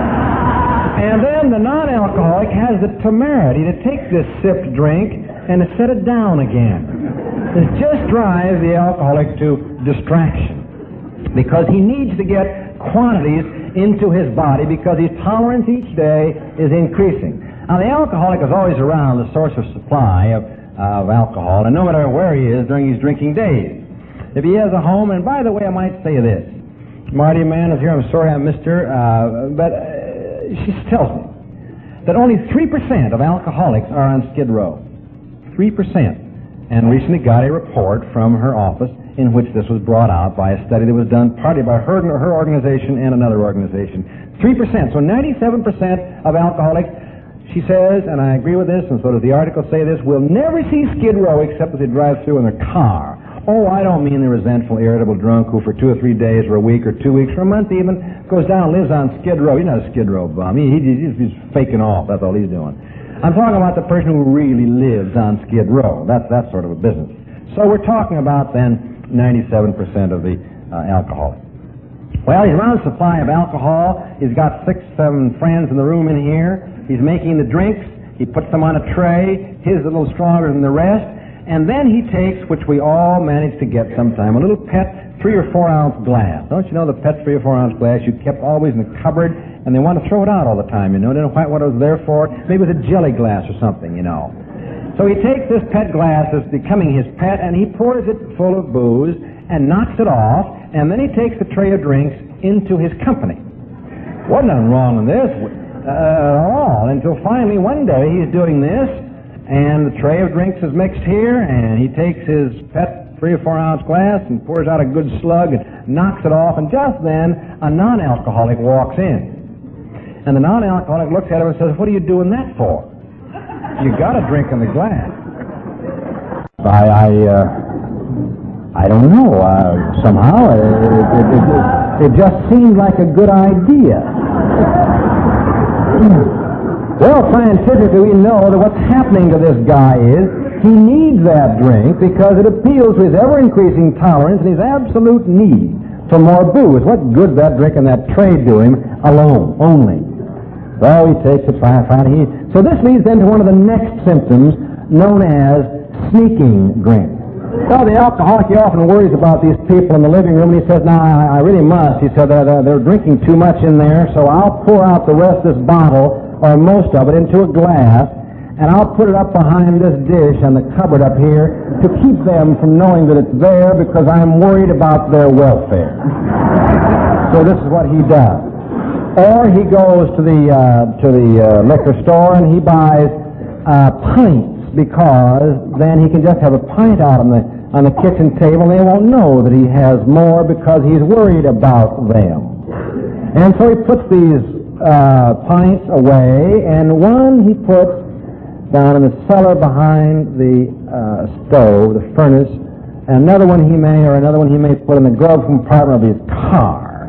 And then the non-alcoholic has the temerity to take this sipped drink and to set it down again. This just drives the alcoholic to distraction because he needs to get quantities into his body because his tolerance each day is increasing. Now, the alcoholic is always around the source of supply of alcohol, and no matter where he is during his drinking days. If he has a home, and by the way, I might say this. Marty Mann is here. I'm sorry I missed her, but she tells me that only 3% of alcoholics are on Skid Row. 3%. And recently got a report from her office in which this was brought out by a study that was done partly by her organization and another organization. 3%. So 97% of alcoholics, she says, and I agree with this, and so does the article say this, will never see Skid Row except as they drive through in their car. Oh, I don't mean the resentful, irritable drunk who for 2 or 3 days or a week or 2 weeks or a month even goes down and lives on Skid Row. He's not a Skid Row bum. He's faking off. That's all he's doing. I'm talking about the person who really lives on Skid Row. That's that sort of a business. So we're talking about then 97% of the alcoholics. Well, he's around a supply of alcohol. He's got 6, 7 friends in the room in here. He's making the drinks. He puts them on a tray. His is a little stronger than the rest. And then he takes, which we all manage to get sometime, a little pet 3 or 4 ounce glass. Don't you know the pet 3 or 4 ounce glass you kept always in the cupboard, and they want to throw it out all the time, you know. They don't know quite what it was there for. Maybe it was a jelly glass or something, you know. So he takes this pet glass that's becoming his pet, and he pours it full of booze and knocks it off, and then he takes the tray of drinks into his company. Wasn't nothing wrong with this at all, until finally one day he's doing this, and the tray of drinks is mixed here, and he takes his pet 3 or 4 ounce glass and pours out a good slug and knocks it off, and just then a non-alcoholic walks in. And the non-alcoholic looks at him and says, what are you doing that for? You got a drink in the glass. I don't know. Somehow it just seemed like a good idea. Well, scientifically, we know that what's happening to this guy is he needs that drink because it appeals to his ever-increasing tolerance and his absolute need for more booze. What good that drink and that tray do him alone, only? So he takes it, so this leads then to one of the next symptoms known as sneaking drink. Well, the alcoholic, he often worries about these people in the living room, and he says, now, I really must. He said, they're drinking too much in there, so I'll pour out the rest of this bottle, or most of it, into a glass, and I'll put it up behind this dish on the cupboard up here to keep them from knowing that it's there because I'm worried about their welfare. So this is what he does. Or he goes to the liquor store and he buys pints because then he can just have a pint out on the kitchen table and they won't know that he has more because he's worried about them. And so he puts these pints away, and one he puts down in the cellar behind the stove, the furnace, and another one he may put in the glove compartment of his car.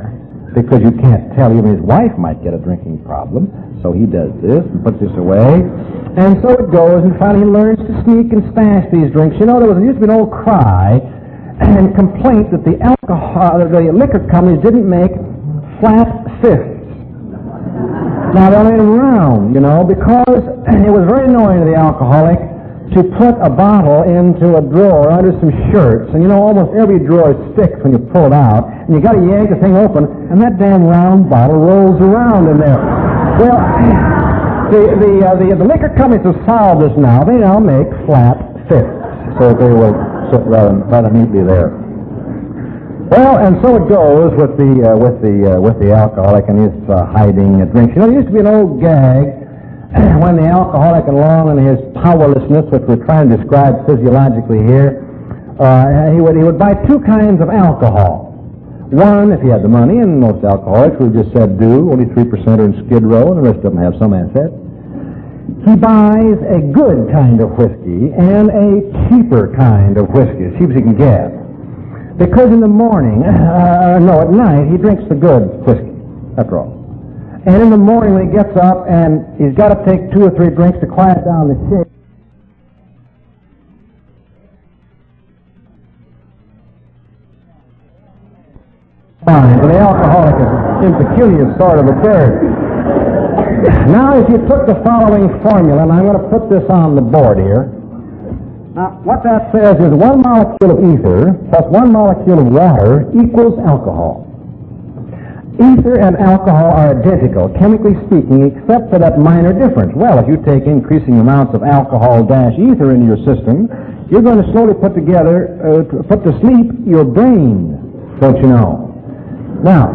because you can't tell. Even his wife might get a drinking problem. So he does this and puts this away. And so it goes, and finally he learns to sneak and stash these drinks. You know, there used to be an old cry and complaint that the liquor companies didn't make flat fists. Now they made them round, you know, because it was very annoying to the alcoholic to put a bottle into a drawer under some shirts, and you know, almost every drawer sticks when you pull it out, and you got to yank the thing open, and that damn round bottle rolls around in there. Well, the liquor companies have solved this now. They now make flat fists, so they will sit rather neatly there. Well, and so it goes with the alcoholic and his hiding drinks. You know, there used to be an old gag when the alcoholic along in his powerlessness, which we're trying to describe physiologically here, he would buy two kinds of alcohol. One, if he had the money, and most alcoholics, we just said do, only 3% are in Skid Row, and the rest of them have some asset. He buys a good kind of whiskey and a cheaper kind of whiskey, as cheap as he can get. Because in the morning, at night, he drinks the good whiskey, after all. And in the morning when he gets up and he's got to take 2 or 3 drinks to quiet down the shake. Fine, but the alcoholic is an impecunious sort of a bird. Now if you took the following formula, and I'm going to put this on the board here. Now what that says is 1 molecule of ether plus 1 molecule of water equals alcohol. Ether and alcohol are identical, chemically speaking, except for that minor difference. Well, if you take increasing amounts of alcohol-ether into your system, you're going to slowly put to sleep your brain, don't you know? Now,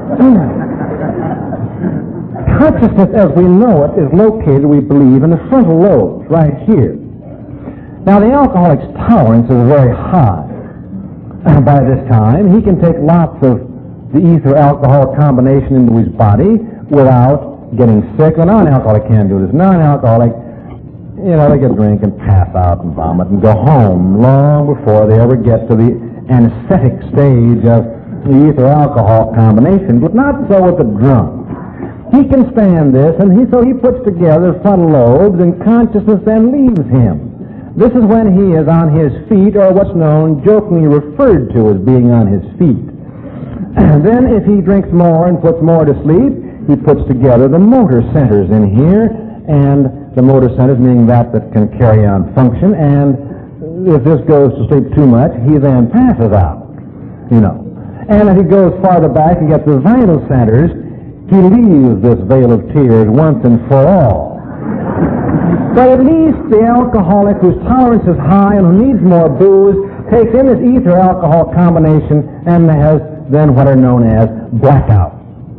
consciousness as we know it is located, we believe, in the frontal lobes, right here. Now, the alcoholic's tolerance is very high. By this time, he can take lots of the ether-alcohol combination into his body without getting sick. The non-alcoholic can't do this. Non-alcoholic, you know, they get drink and pass out and vomit and go home long before they ever get to the anesthetic stage of the ether-alcohol combination, but not so with the drunk. He can stand this, and so he puts together frontal lobes, and consciousness then leaves him. This is when he is on his feet, or what's known, jokingly referred to as being on his feet. Then if he drinks more and puts more to sleep, he puts together the motor centers in here, and the motor centers meaning that can carry on function, and if this goes to sleep too much, he then passes out, you know. And if he goes farther back and gets the vital centers, he leaves this vale of tears once and for all. But at least the alcoholic whose tolerance is high and who needs more booze takes in this ether-alcohol combination and has then what are known as blackout.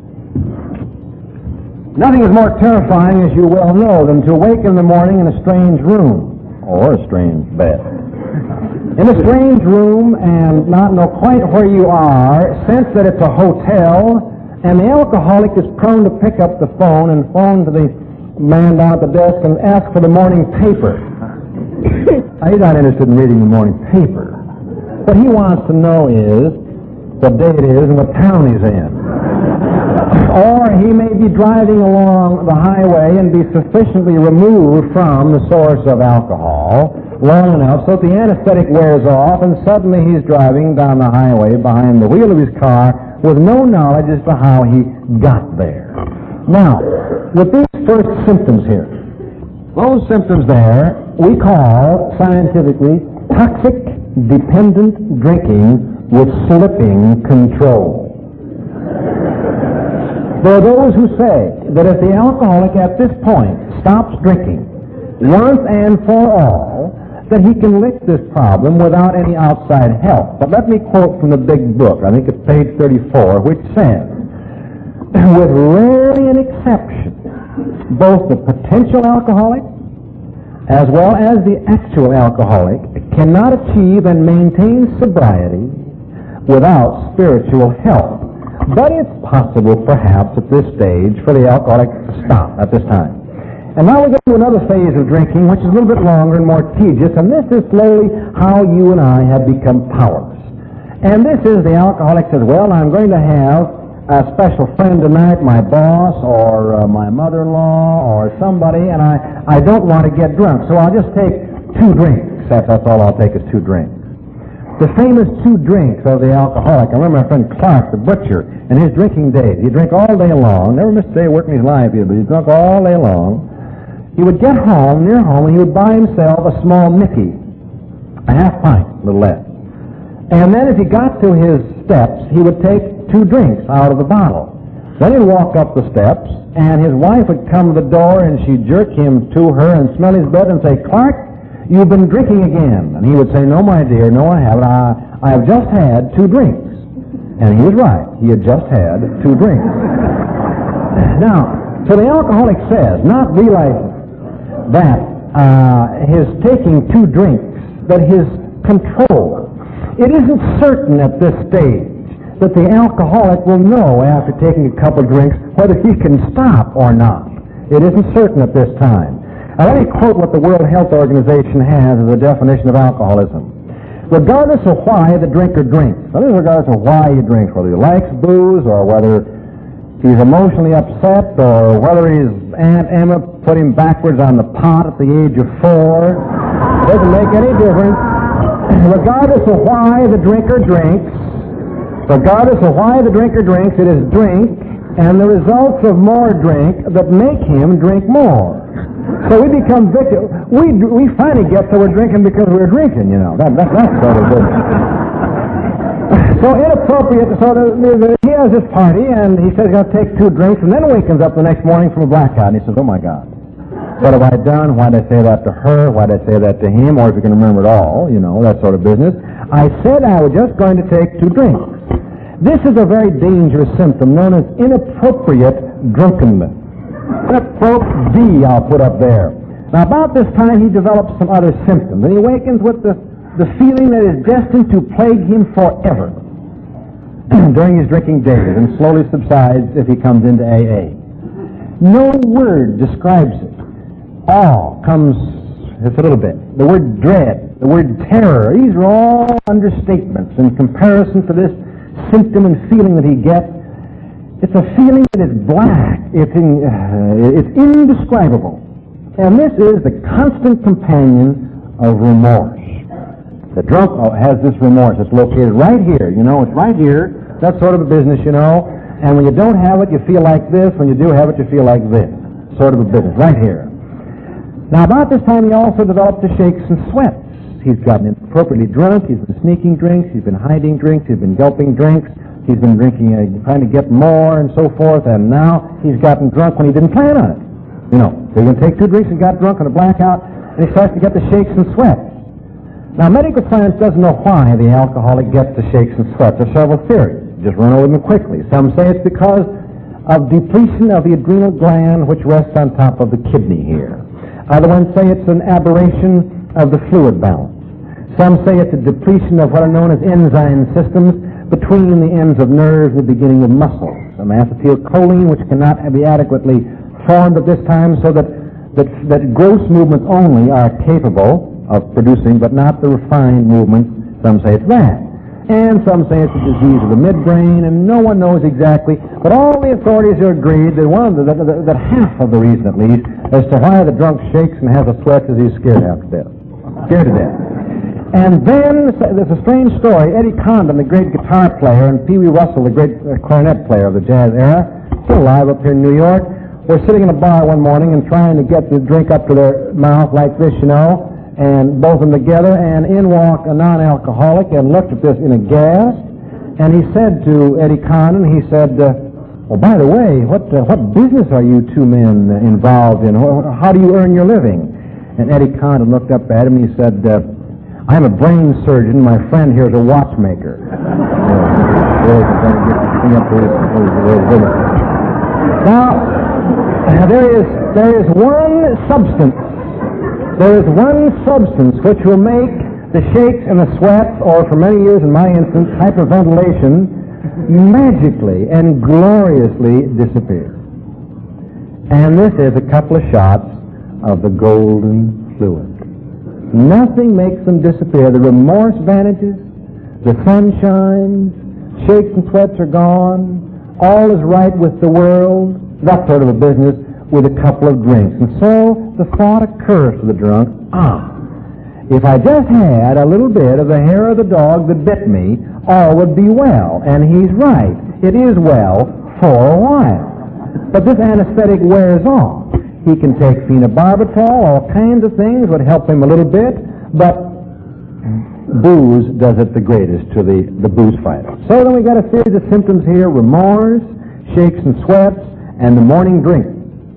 Nothing is more terrifying, as you well know, than to awake in the morning in a strange room or a strange bed. In a strange room and not know quite where you are, sense that it's a hotel, and the alcoholic is prone to pick up the phone and phone to the man down at the desk and ask for the morning paper. He's not interested in reading the morning paper. What he wants to know is what day it is and what town he's in. Or he may be driving along the highway and be sufficiently removed from the source of alcohol long enough so that the anesthetic wears off and suddenly he's driving down the highway behind the wheel of his car with no knowledge as to how he got there. Now, with these first symptoms here, those symptoms there we call scientifically toxic dependent drinking with slipping control. There are those who say that if the alcoholic at this point stops drinking once and for all, that he can lick this problem without any outside help. But let me quote from the big book, I think it's page 34, which says, with rarely an exception, both the potential alcoholic as well as the actual alcoholic cannot achieve and maintain sobriety without spiritual help. But it's possible, perhaps, at this stage for the alcoholic to stop at this time. And now we go to another phase of drinking, which is a little bit longer and more tedious, and this is slowly how you and I have become powerless. And this is the alcoholic says, well, I'm going to have a special friend tonight, my boss or my mother-in-law or somebody, and I don't want to get drunk, so I'll just take 2 drinks. That's all I'll take is 2 drinks. The famous 2 drinks of the alcoholic. I remember my friend Clark, the butcher, in his drinking days. He'd drink all day long. Never missed a day working his life either, but he drunk all day long. He would get home, near home, and he would buy himself a small Mickey, a half pint, a little less. And then as he got to his steps, he would take 2 drinks out of the bottle. Then he'd walk up the steps, and his wife would come to the door, and she'd jerk him to her and smell his breath and say, "Clark, you've been drinking again." And he would say, "No, my dear, no, I haven't. I have just had 2 drinks." And he was right. He had just had 2 drinks. Now, so the alcoholic says, not realizing that his taking 2 drinks, that his control, it isn't certain at this stage that the alcoholic will know after taking a couple of drinks whether he can stop or not. It isn't certain at this time. Now, let me quote what the World Health Organization has as a definition of alcoholism. Regardless of why the drinker drinks, that is, regardless of why he drinks, whether he likes booze or whether he's emotionally upset or whether his Aunt Emma put him backwards on the pot at the age of 4, doesn't make any difference. Regardless of why the drinker drinks, it is drink and the results of more drink that make him drink more. So we become victims. We finally get so we're drinking because we're drinking, you know. That's sort of good. So inappropriate. So he has this party, and he says he's going to take 2 drinks, and then wakens up the next morning from a blackout, and he says, "Oh my God, what have I done? Why did I say that to her? Why did I say that to him?" Or if you can remember it all, you know, that sort of business. I said I was just going to take 2 drinks. This is a very dangerous symptom known as inappropriate drunkenness. D, I'll put up there. Now, about this time, he develops some other symptoms, and he awakens with the feeling that is destined to plague him forever during his drinking days, and slowly subsides if he comes into AA. No word describes it. Awe comes just a little bit. The word dread, the word terror, these are all understatements in comparison to this symptom and feeling that he gets. It's a feeling that is black. It's indescribable. And this is the constant companion of remorse. The drunk has this remorse. It's located right here. You know, it's right here. That sort of a business, you know. And when you don't have it, you feel like this. When you do have it, you feel like this. Sort of a business, right here. Now, about this time, he also developed the shakes and sweats. He's gotten inappropriately drunk. He's been sneaking drinks. He's been hiding drinks. He's been gulping drinks. He's been drinking, trying to get more and so forth, and now he's gotten drunk when he didn't plan on it. You know, so he's going to take 2 drinks and got drunk on a blackout, and he starts to get the shakes and sweats. Now, medical science doesn't know why the alcoholic gets the shakes and sweats. There are several theories. Just run over them quickly. Some say it's because of depletion of the adrenal gland, which rests on top of the kidney here. Other ones say it's an aberration of the fluid balance. Some say it's a depletion of what are known as enzyme systems between the ends of nerves and the beginning of muscles. Some acetylcholine, which cannot be adequately formed at this time, so that gross movements only are capable of producing, but not the refined movements. Some say it's that. And some say it's a disease of the midbrain, and no one knows exactly. But all the authorities are agreed that that half of the reason, at least, as to why the drunk shakes and has a sweat is he's scared half to death. Scared to death. And then there's a strange story. Eddie Condon, the great guitar player, and Pee Wee Russell, the great clarinet player of the jazz era, still alive up here in New York, were sitting in a bar one morning and trying to get the drink up to their mouth like this, you know, and both of them together, and in walked a non-alcoholic and looked at this in a gasp, and he said to Eddie Condon, he said, "Oh, by the way, what business are you 2 men involved in? How do you earn your living?" And Eddie Condon looked up at him and he said, "I'm a brain surgeon. My friend here is a watchmaker." Now, there is one substance. There is one substance which will make the shakes and the sweats, or for many years in my instance, hyperventilation, magically and gloriously disappear. And this is a couple of shots of the golden fluid. Nothing makes them disappear. The remorse vanishes, the sun shines, shakes and sweats are gone, all is right with the world, that sort of a business, with a couple of drinks. And so the thought occurs to the drunk, if I just had a little bit of the hair of the dog that bit me, all would be well. And he's right. It is well for a while. But this anesthetic wears off. He can take phenobarbital, all kinds of things would help him a little bit, but booze does it the greatest to the booze fighter. So then we got a series of symptoms here: remorse, shakes and sweats, and the morning drink.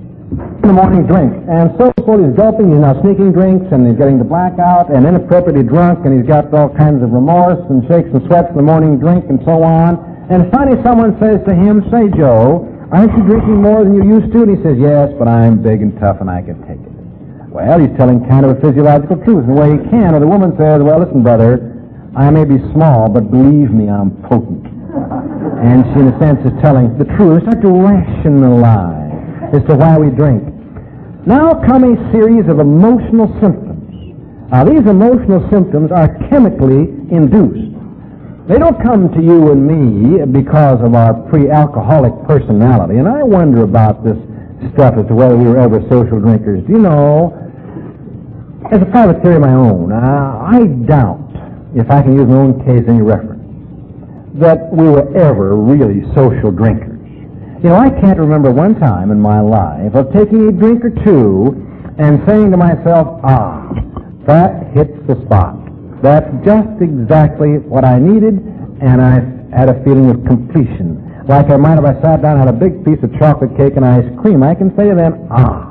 And so forth. He's gulping, he's now sneaking drinks, and he's getting the blackout, and inappropriately drunk, and he's got all kinds of remorse and shakes and sweats in the morning drink, and so on. And finally someone says to him, "Say, Joe, aren't you drinking more than you used to?" And he says, "Yes, but I'm big and tough, and I can take it." Well, he's telling kind of a physiological truth in the way he can. Or the woman says, "Well, listen, brother, I may be small, but believe me, I'm potent." And she, in a sense, is telling the truth. Start to rationalize as to why we drink. Now come a series of emotional symptoms. These emotional symptoms are chemically induced. They don't come to you and me because of our pre-alcoholic personality. And I wonder about this stuff as to whether we were ever social drinkers. Do you know, as a private theory of my own, I doubt, if I can use my own case any reference, that we were ever really social drinkers. You know, I can't remember one time in my life of taking a drink or two and saying to myself, that hits the spot. That's just exactly what I needed, and I had a feeling of completion. Like I might have I sat down and had a big piece of chocolate cake and ice cream. I can say to them,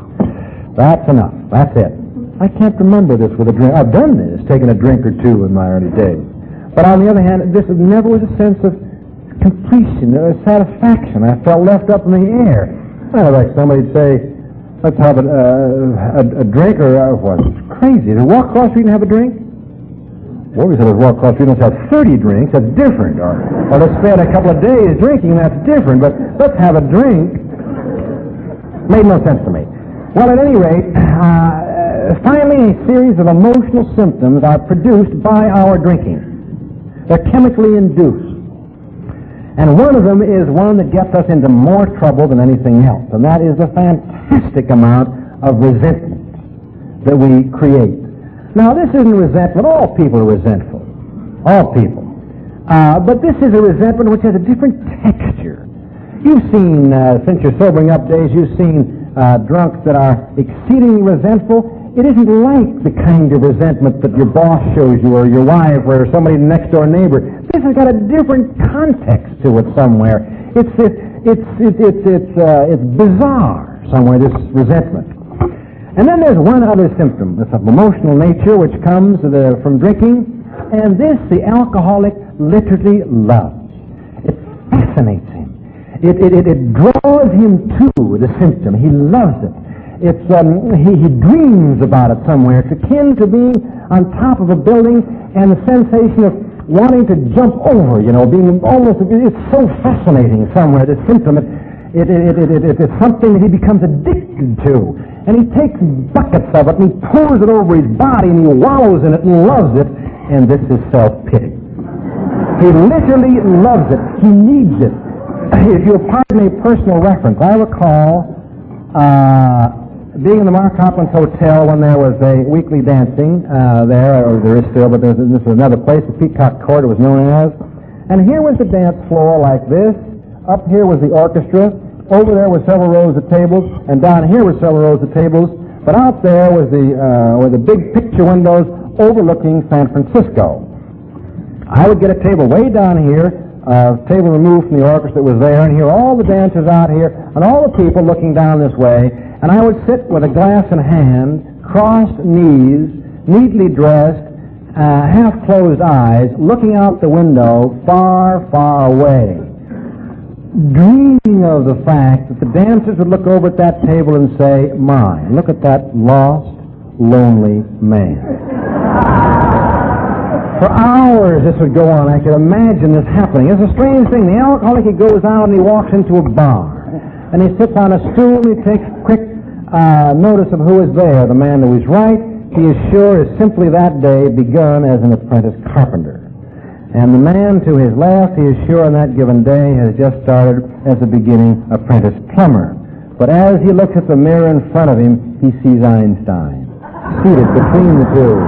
that's enough. That's it. I can't remember this with a drink. I've done this, taken a drink or two in my early days. But on the other hand, this never was a sense of completion, satisfaction. I felt left up in the air. Like somebody'd say, let's have a drink, or what? It's crazy. To walk across the street and have a drink? Well, we said let's walk across the street and let's have 30 drinks. That's different. Or let's spend a couple of days drinking. That's different. But let's have a drink. Made no sense to me. Well, at any rate, finally a series of emotional symptoms are produced by our drinking. They're chemically induced. And one of them is one that gets us into more trouble than anything else, and that is the fantastic amount of resentment that we create. Now, this isn't resentment. All people are resentful. All people. But this is a resentment which has a different texture. You've seen, since your sobering up days, you've seen drunks that are exceedingly resentful. It isn't like the kind of resentment that your boss shows you, or your wife, or somebody next door neighbor. This has got a different context to it somewhere. It's bizarre somewhere, this resentment. And then there's one other symptom, this of emotional nature, which comes from drinking, and this the alcoholic literally loves. It fascinates him. It draws him to the symptom. He loves it. It's he dreams about it somewhere. It's akin to being on top of a building and the sensation of wanting to jump over, being almost, it's so fascinating somewhere, this symptom. It's something that he becomes addicted to. And he takes buckets of it and he pours it over his body and he wallows in it and loves it. And this is self-pity. He literally loves it. He needs it. If you'll pardon a personal reference, I recall being in the Mark Hopkins Hotel when there was a weekly dancing there, or there is still, but this is another place, the Peacock Court it was known as. And here was the dance floor like this. Up here was the orchestra. Over there were several rows of tables, and down here were several rows of tables. But out there was were the big picture windows overlooking San Francisco. I would get a table way down here, a table removed from the orchestra that was there, and hear all the dancers out here, and all the people looking down this way. And I would sit with a glass in hand, crossed knees, neatly dressed, half-closed eyes, looking out the window far, far away, dreaming of the fact that the dancers would look over at that table and say, "My, look at that lost, lonely man." For hours this would go on. I could imagine this happening. It's a strange thing. The alcoholic, he goes out and he walks into a bar. And he sits on a stool and he takes quick notice of who is there. The man who is right, he is sure, is simply that day begun as an apprentice carpenter. And the man to his left, he is sure on that given day, has just started as a beginning apprentice plumber. But as he looks at the mirror in front of him, he sees Einstein seated between the two.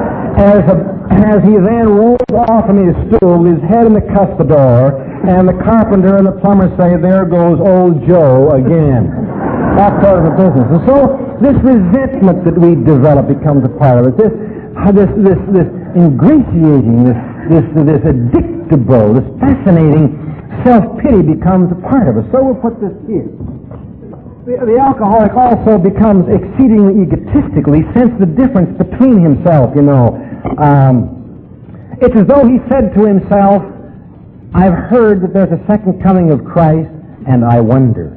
As he then rolls off from his stool, his head in the cuspidor, and the carpenter and the plumber say, "There goes old Joe again." That's part of the business. And so this resentment that we develop becomes a part of it. This ingratiating, this addictable, this fascinating self-pity becomes a part of it. So we'll put this here. The alcoholic also becomes exceedingly egotistical. He senses the difference between himself, you know. It's as though he said to himself, "I've heard that there's a second coming of Christ, and I wonder."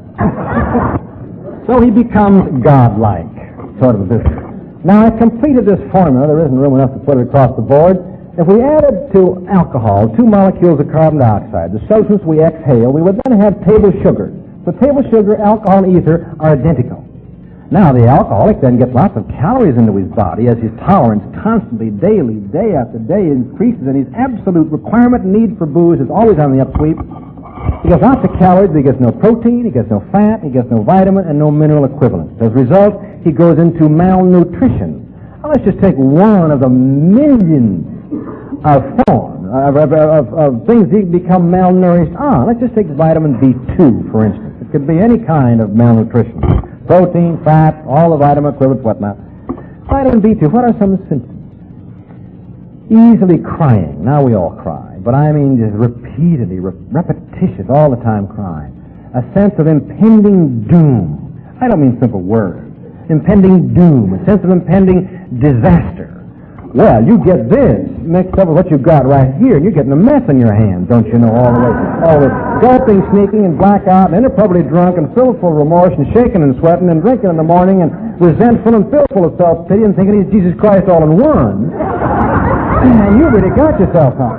So he becomes godlike, sort of a business. Now, I've completed this formula. There isn't room enough to put it across the board. If we added to alcohol 2 molecules of carbon dioxide, the substance we exhale, we would then have table sugar. So table sugar, alcohol, and ether are identical. Now, the alcoholic then gets lots of calories into his body as his tolerance constantly, daily, day after day increases, and his absolute requirement and need for booze is always on the upsweep. He gets lots of calories, but he gets no protein, he gets no fat, he gets no vitamin, and no mineral equivalents. As a result, he goes into malnutrition. Now, let's just take one of the millions of forms of things he become malnourished on. Let's just take vitamin B2, for instance. It could be any kind of malnutrition. Protein, fat, all the vitamin equivalents, whatnot. Vitamin B2, what are some symptoms? Easily crying. Now we all cry. But I mean just repeatedly, repetitious, all the time crying. A sense of impending doom. I don't mean simple words. Impending doom. A sense of impending disaster. Well, you get this mixed up with what you've got right here, and you're getting a mess in your hands, don't you know, all the way. All this gulping, sneaking, and blackout, and inappropriately drunk, and filled full of remorse, and shaking and sweating, and drinking in the morning, and resentful and filled full of self-pity, and thinking he's Jesus Christ all in one. And you really got yourself on.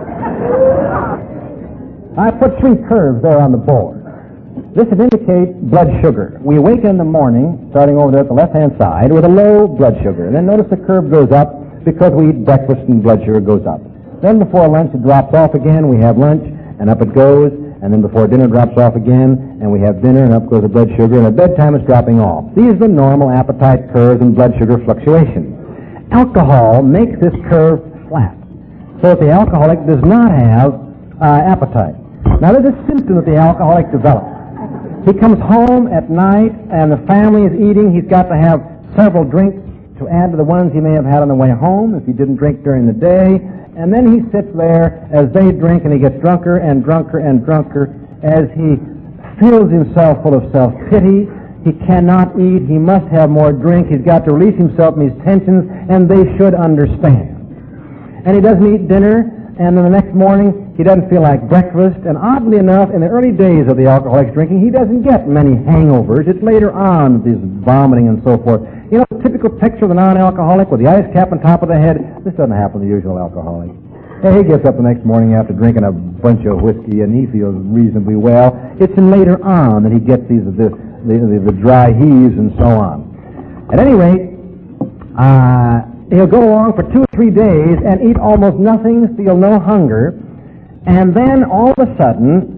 I put 3 curves there on the board. This would indicate blood sugar. We awaken in the morning, starting over there at the left-hand side, with a low blood sugar. And then notice the curve goes up because we eat breakfast and blood sugar goes up. Then before lunch it drops off again. We have lunch, and up it goes. And then before dinner it drops off again, and we have dinner, and up goes the blood sugar. And at bedtime it's dropping off. These are the normal appetite curves and blood sugar fluctuations. Alcohol makes this curve flat, so that the alcoholic does not have appetite. Now, there's a symptom that the alcoholic develops. He comes home at night, and the family is eating. He's got to have several drinks to add to the ones he may have had on the way home if he didn't drink during the day. And then he sits there as they drink, and he gets drunker and drunker and drunker as he fills himself full of self-pity. He cannot eat. He must have more drink. He's got to release himself from his tensions, and they should understand. And he doesn't eat dinner, and then the next morning he doesn't feel like breakfast. And oddly enough, in the early days of the alcoholic's drinking, he doesn't get many hangovers. It's later on, this vomiting and so forth. You know, the typical picture of the non-alcoholic with the ice cap on top of the head, this doesn't happen to the usual alcoholic. He gets up the next morning after drinking a bunch of whiskey, and he feels reasonably well. It's in later on that he gets the dry heaves and so on. At any rate, he'll go along for 2 or 3 days and eat almost nothing, feel no hunger, and then all of a sudden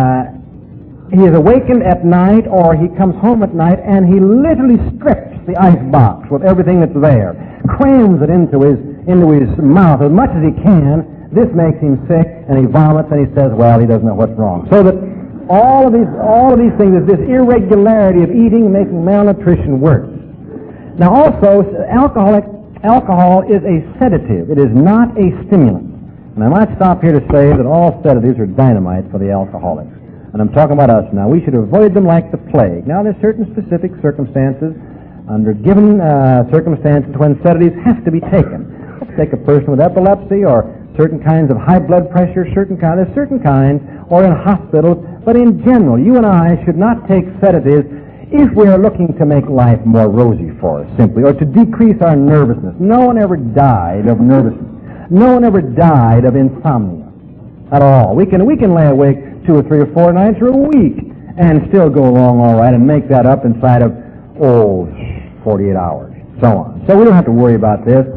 he is awakened at night, or he comes home at night, and he literally strips the ice box with everything that's there, crams it into his mouth as much as he can. This makes him sick, and he vomits, and he says, well, he doesn't know what's wrong. So that all of these things, is this irregularity of eating making malnutrition worse. Now also, alcohol is a sedative. It is not a stimulant. And I might stop here to say that all sedatives are dynamite for the alcoholics. And I'm talking about us now. We should avoid them like the plague. Now, there's certain specific circumstances, under given circumstances, when sedatives have to be taken. Let's take a person with epilepsy, or certain kinds of high blood pressure, there's certain kinds, or in hospitals. But in general, you and I should not take sedatives if we are looking to make life more rosy for us, simply, or to decrease our nervousness. No one ever died of nervousness. No one ever died of insomnia at all. We can lay awake 2 or 3 or 4 nights or a week and still go along all right and make that up inside of 48 hours, so on. So we don't have to worry about this.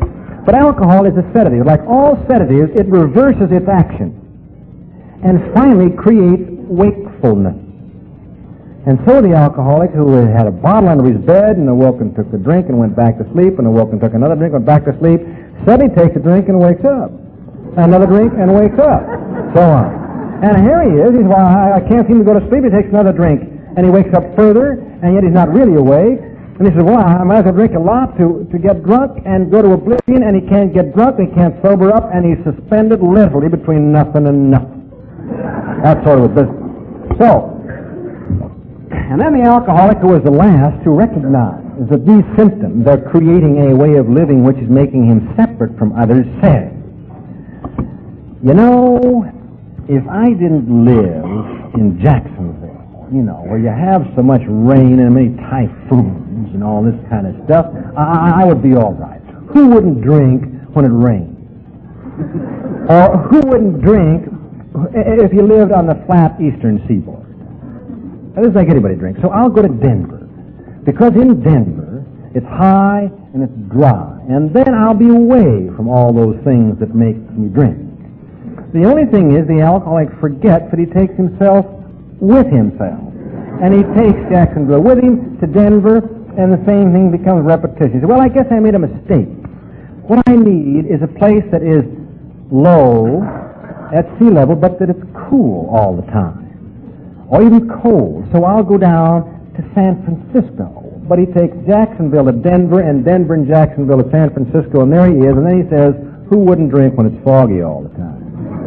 But alcohol is a sedative. Like all sedatives, it reverses its action and finally creates wakefulness. And so the alcoholic who had a bottle under his bed and awoke and took a drink and went back to sleep and awoke and took another drink and went back to sleep, suddenly takes a drink and wakes up. Another drink and wakes up. So on. And here he is. He's, well, I can't seem to go to sleep. He takes another drink. And he wakes up further, and yet he's not really awake. And he says, well, I might as well drink a lot to get drunk and go to oblivion, and he can't get drunk, and he can't sober up, and he's suspended literally between nothing and nothing. That's sort of a business. So, and then the alcoholic who was the last to recognize that these symptoms are creating a way of living which is making him separate from others says, you know, if I didn't live in Jacksonville, you know, where you have so much rain and many typhoons and all this kind of stuff, I would be all right. Who wouldn't drink when it rains? Or who wouldn't drink if you lived on the flat eastern seaboard? That doesn't make anybody drink. So I'll go to Denver, because in Denver it's high and it's dry, and then I'll be away from all those things that make me drink. The only thing is the alcoholic forgets that he takes himself with himself. And he takes Jacksonville with him to Denver, and the same thing becomes repetition. He says, well, I guess I made a mistake. What I need is a place that is low at sea level, but that it's cool all the time. Or even cold. So I'll go down to San Francisco. But he takes Jacksonville to Denver, and Denver and Jacksonville to San Francisco, and there he is, and then he says, who wouldn't drink when it's foggy all the time?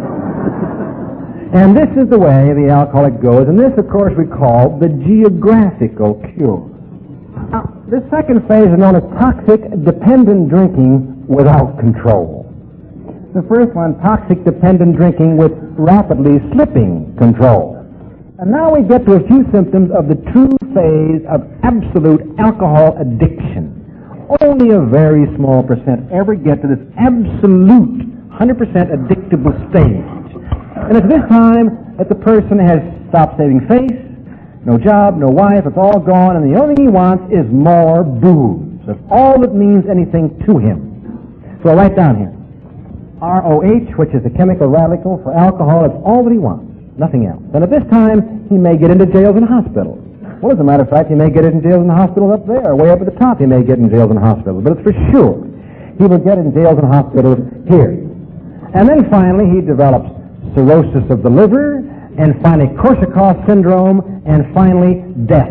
And this is the way the alcoholic goes, and this, of course, we call the geographical cure. Now, this second phase is known as toxic dependent drinking without control. The first one, toxic dependent drinking with rapidly slipping control. And now we get to a few symptoms of the true phase of absolute alcohol addiction. Only a very small percent ever get to this absolute 100% addictable stage. And it's this time that the person has stopped saving face, no job, no wife, it's all gone, and the only thing he wants is more booze. That's all that means anything to him. So write down here. ROH, which is a chemical radical for alcohol, is all that he wants, nothing else. And at this time, he may get into jails and hospitals. Well, as a matter of fact, he may get in jails and hospitals up there, way up at the top he may get in jails and hospitals, but it's for sure he will get in jails and hospitals here. And then finally, he develops cirrhosis of the liver, and finally Korsakoff syndrome, and finally death.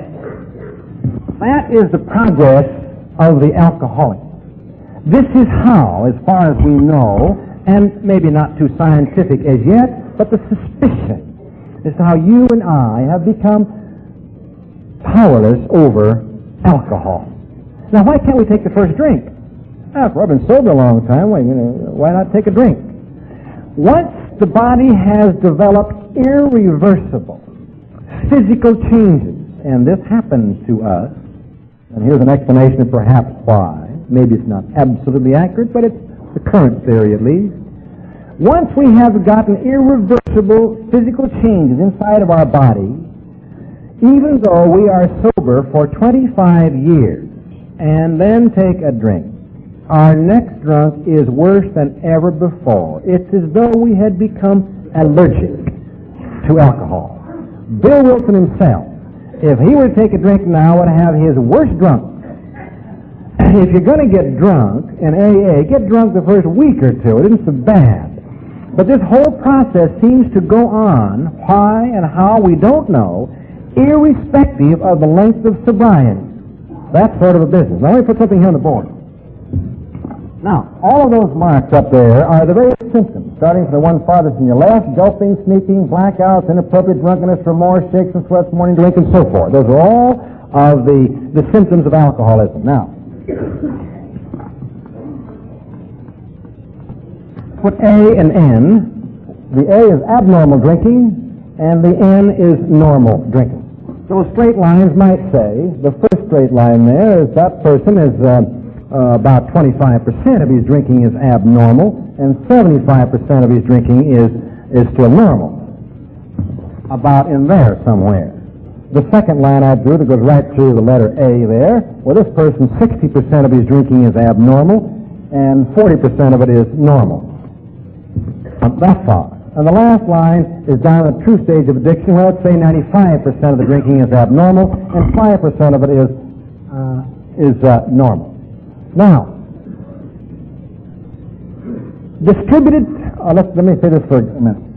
That is the progress of the alcoholic. This is how, as far as we know, and maybe not too scientific as yet, but the suspicion as to how you and I have become powerless over alcohol. Now, why can't we take the first drink? I've been sober a long time. Why not take a drink? Once the body has developed irreversible physical changes, and this happens to us, and here's an explanation of perhaps why. Maybe it's not absolutely accurate, but it's the current theory at least. Once we have gotten irreversible physical changes inside of our body, even though we are sober for 25 years and then take a drink, our next drunk is worse than ever before. It's as though we had become allergic to alcohol. Bill Wilson himself, if he were to take a drink now, would have his worst drunk. If you're going to get drunk in AA, get drunk the first week or two. It isn't so bad. But this whole process seems to go on, why and how we don't know, irrespective of the length of sobriety. That's sort of a business. Now let me put something here on the board. Now, all of those marks up there are the various symptoms, starting from the one farthest on your left, gulping, sneaking, blackouts, inappropriate drunkenness, remorse, shakes and sweats, morning drink, and so forth. Those are all of the symptoms of alcoholism. Now, put A and N. The A is abnormal drinking, and the N is normal drinking. So straight lines might say, the first straight line there is that person is about 25% of his drinking is abnormal, and 75% of his drinking is still normal. About in there somewhere. The second line I drew that goes right through the letter A there, well, this person, 60% of his drinking is abnormal, and 40% of it is normal. That far. And the last line is down at the true stage of addiction, where let's say 95% of the drinking is abnormal and 5% of it is normal. Now, distributed, let me say this for a minute.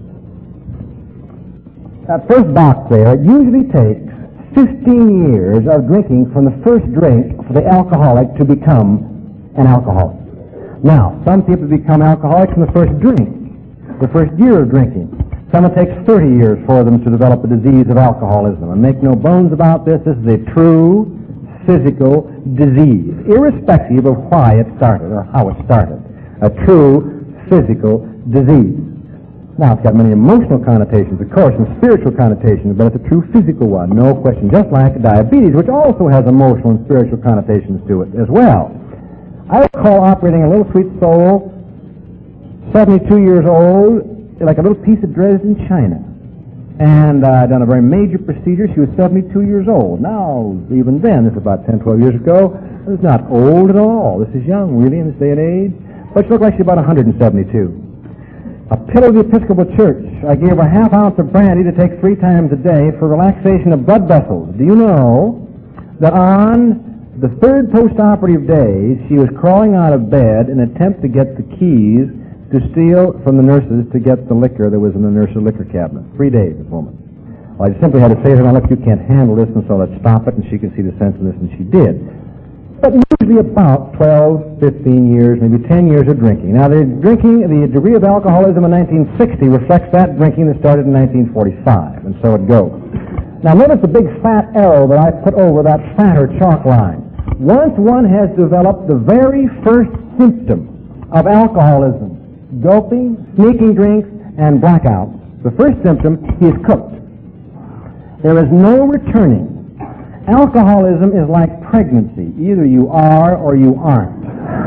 That first box there, it usually takes 15 years of drinking from the first drink for the alcoholic to become an alcoholic. Now, some people become alcoholics from the first drink, the first year of drinking. Some it takes 30 years for them to develop a disease of alcoholism. And make no bones about this, this is a true physical disease, irrespective of why it started or how it started. A true physical disease. Now, it's got many emotional connotations, of course, and spiritual connotations, but it's a true physical one, no question, just like diabetes, which also has emotional and spiritual connotations to it as well. I recall operating a little sweet soul, 72 years old, like a little piece of Dresden china. And I'd done a very major procedure. She was 72 years old. Now, even then, this is about 10, 12 years ago, this is not old at all. This is young, really, in this day and age. But she looked like she's about 172. A pillar of the Episcopal Church. I gave her a half ounce of brandy to take 3 times a day for relaxation of blood vessels. Do you know that on the 3rd post-operative day, she was crawling out of bed in an attempt to get the keys to steal from the nurses to get the liquor that was in the nurse's liquor cabinet. 3 days, this woman. Well, I just simply had to say to her, now look, you can't handle this, and so let's stop it, and she can see the sense in this, and she did. But usually about 12, 15 years, maybe 10 years of drinking. Now, the degree of alcoholism in 1960 reflects that drinking that started in 1945, and so it goes. Now, notice the big fat arrow that I put over that fatter chalk line. Once one has developed the very first symptom of alcoholism, doping, sneaking drinks, and blackouts, the first symptom, he is cooked. There is no returning. Alcoholism is like pregnancy. Either you are or you aren't.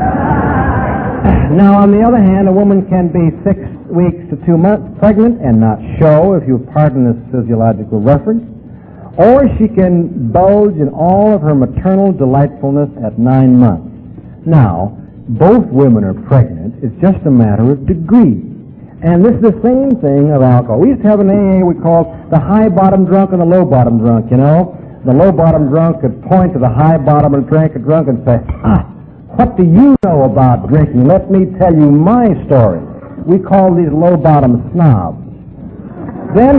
Now, on the other hand, a woman can be 6 weeks to 2 months pregnant and not show, if you pardon this physiological reference, or she can bulge in all of her maternal delightfulness at 9 months. Now, both women are pregnant. It's just a matter of degree. And this is the same thing of alcohol. We used to have an AA we called the high-bottom drunk and the low-bottom drunk, you know. The low-bottom drunk could point to the high-bottom drunk and say, what do you know about drinking? Let me tell you my story. We call these low-bottom snobs. Then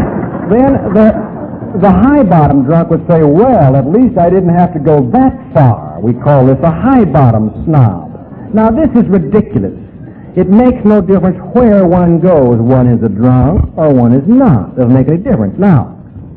the high-bottom drunk would say, well, at least I didn't have to go that far. We call this a high-bottom snob. Now, this is ridiculous. It makes no difference where one goes. One is a drunk or one is not. Doesn't make any difference. Now,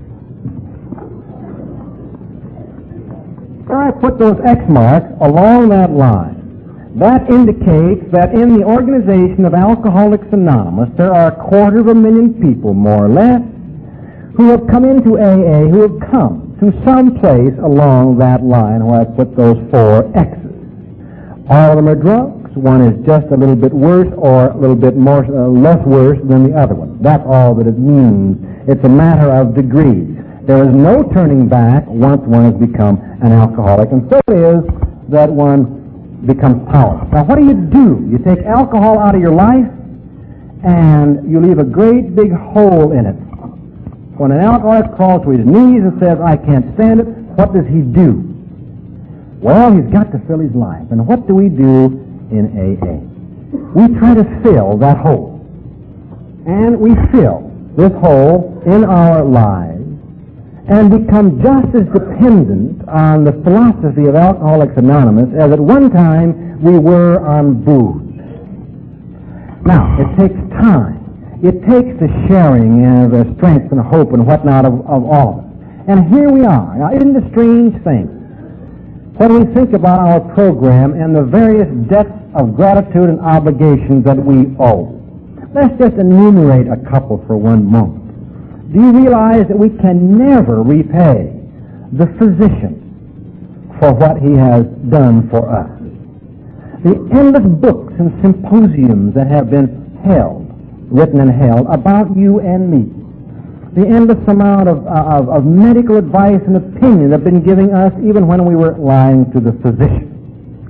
I put those X marks along that line. That indicates that in the organization of Alcoholics Anonymous, there are 250,000 people, more or less, who have come into AA, who have come to some place along that line where I put those 4 X's. All of them are drunks. One is just a little bit worse or a little bit more less worse than the other one. That's all that it means. It's a matter of degrees. There is no turning back once one has become an alcoholic, and so it is that one becomes powerless. Now, what do? You take alcohol out of your life, and you leave a great big hole in it. When an alcoholic crawls to his knees and says, I can't stand it, what does he do? Well, he's got to fill his life. And what do we do in AA? We try to fill that hole. And we fill this hole in our lives and become just as dependent on the philosophy of Alcoholics Anonymous as at one time we were on booze. Now, it takes time. It takes the sharing of strength and hope and whatnot of all of us. And here we are. Now, isn't it a strange thing? When we think about our program and the various debts of gratitude and obligations that we owe, let's just enumerate a couple for one moment. Do you realize that we can never repay the physician for what he has done for us? The endless books and symposiums that have been written and held about you and me, the endless amount of medical advice and opinion that have been giving us even when we were lying to the physician.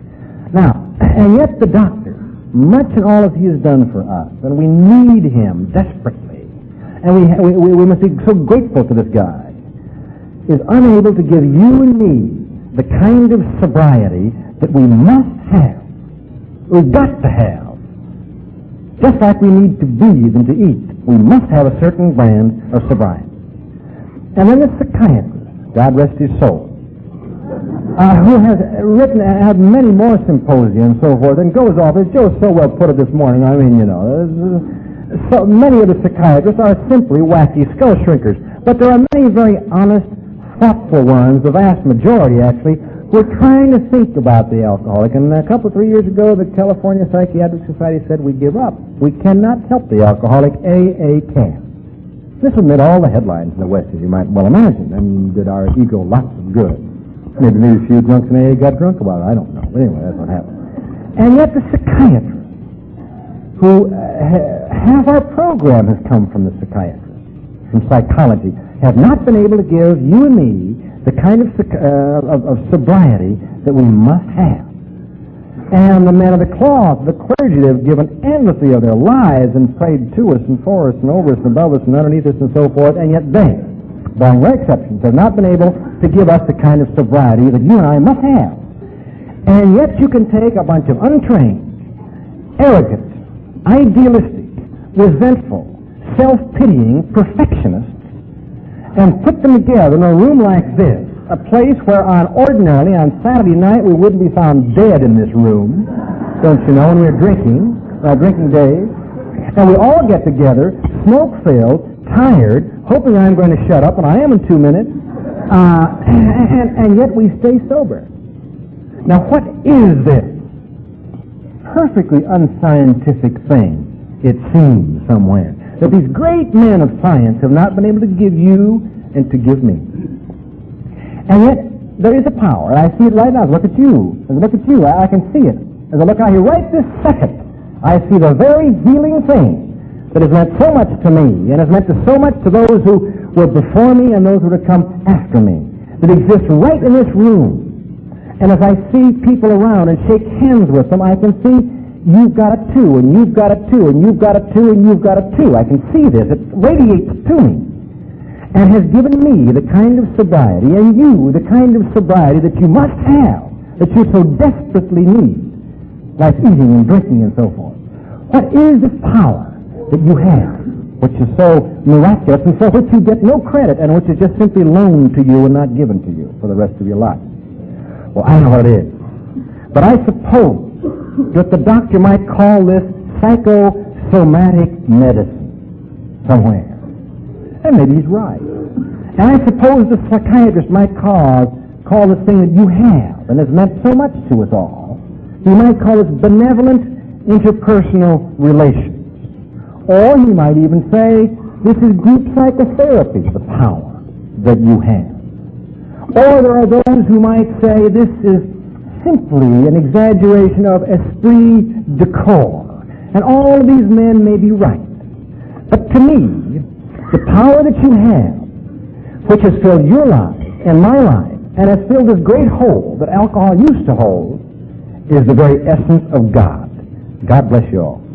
Now, and yet the doctor, much in all that he has done for us, and we need him desperately, and we must be so grateful to this guy, is unable to give you and me the kind of sobriety that we must have. We've got to have. Just like we need to breathe and to eat, we must have a certain brand of sobriety. And then the psychiatrist, God rest his soul, who has had many more symposia and so forth, and goes off, as Joe so well put it this morning, I mean, so many of the psychiatrists are simply wacky skull shrinkers. But there are many very honest, thoughtful ones, the vast majority actually, who are trying to think about the alcoholic. And a couple, 3 years ago, the California Psychiatric Society said we give up. We cannot help the alcoholic. AA can. This would make all the headlines in the West, as you might well imagine, and did our ego lots of good. Maybe a few drunks in AA got drunk about it. I don't know. But anyway, that's what happened. And yet the psychiatrists, who half our program has come from the psychiatrists, from psychology, have not been able to give you and me the kind of sobriety that we must have. And the men of the cloth, the clergy, they've given endlessly of their lives and prayed to us and for us and over us and above us and underneath us and so forth, and yet they, barring rare exceptions, have not been able to give us the kind of sobriety that you and I must have. And yet you can take a bunch of untrained, arrogant, idealistic, resentful, self-pitying perfectionists and put them together in a room like this, a place where ordinarily on Saturday night we wouldn't be found dead in this room, don't you know, when we're drinking, our drinking days, and we all get together, smoke-filled, tired, hoping I'm going to shut up, and I am in 2 minutes, and yet we stay sober. Now what is this perfectly unscientific thing, it seems somewhere, that these great men of science have not been able to give you and to give me? And yet, there is a power, and I see it right now. As I look at you, I can see it. As I look out here right this second, I see the very healing thing that has meant so much to me, and has meant so much to those who were before me and those who would come after me, that exists right in this room. And as I see people around and shake hands with them, I can see you've got it too, and you've got it too, and you've got it too, and you've got it too. I can see this. It radiates to me and has given me the kind of sobriety, and you the kind of sobriety that you must have, that you so desperately need, like eating and drinking and so forth. What is this power that you have, which is so miraculous and for which you get no credit and which is just simply loaned to you and not given to you for the rest of your life? Well, I know what it is. But I suppose that the doctor might call this psychosomatic medicine somewhere. And maybe he's right. And I suppose the psychiatrist might call this thing that you have and has meant so much to us all, he might call it benevolent interpersonal relations. Or he might even say this is group psychotherapy, the power that you have. Or there are those who might say this is simply an exaggeration of esprit de corps. And all of these men may be right. But to me, the power that you have, which has filled your life and my life, and has filled this great hole that alcohol used to hold, is the very essence of God. God bless you all.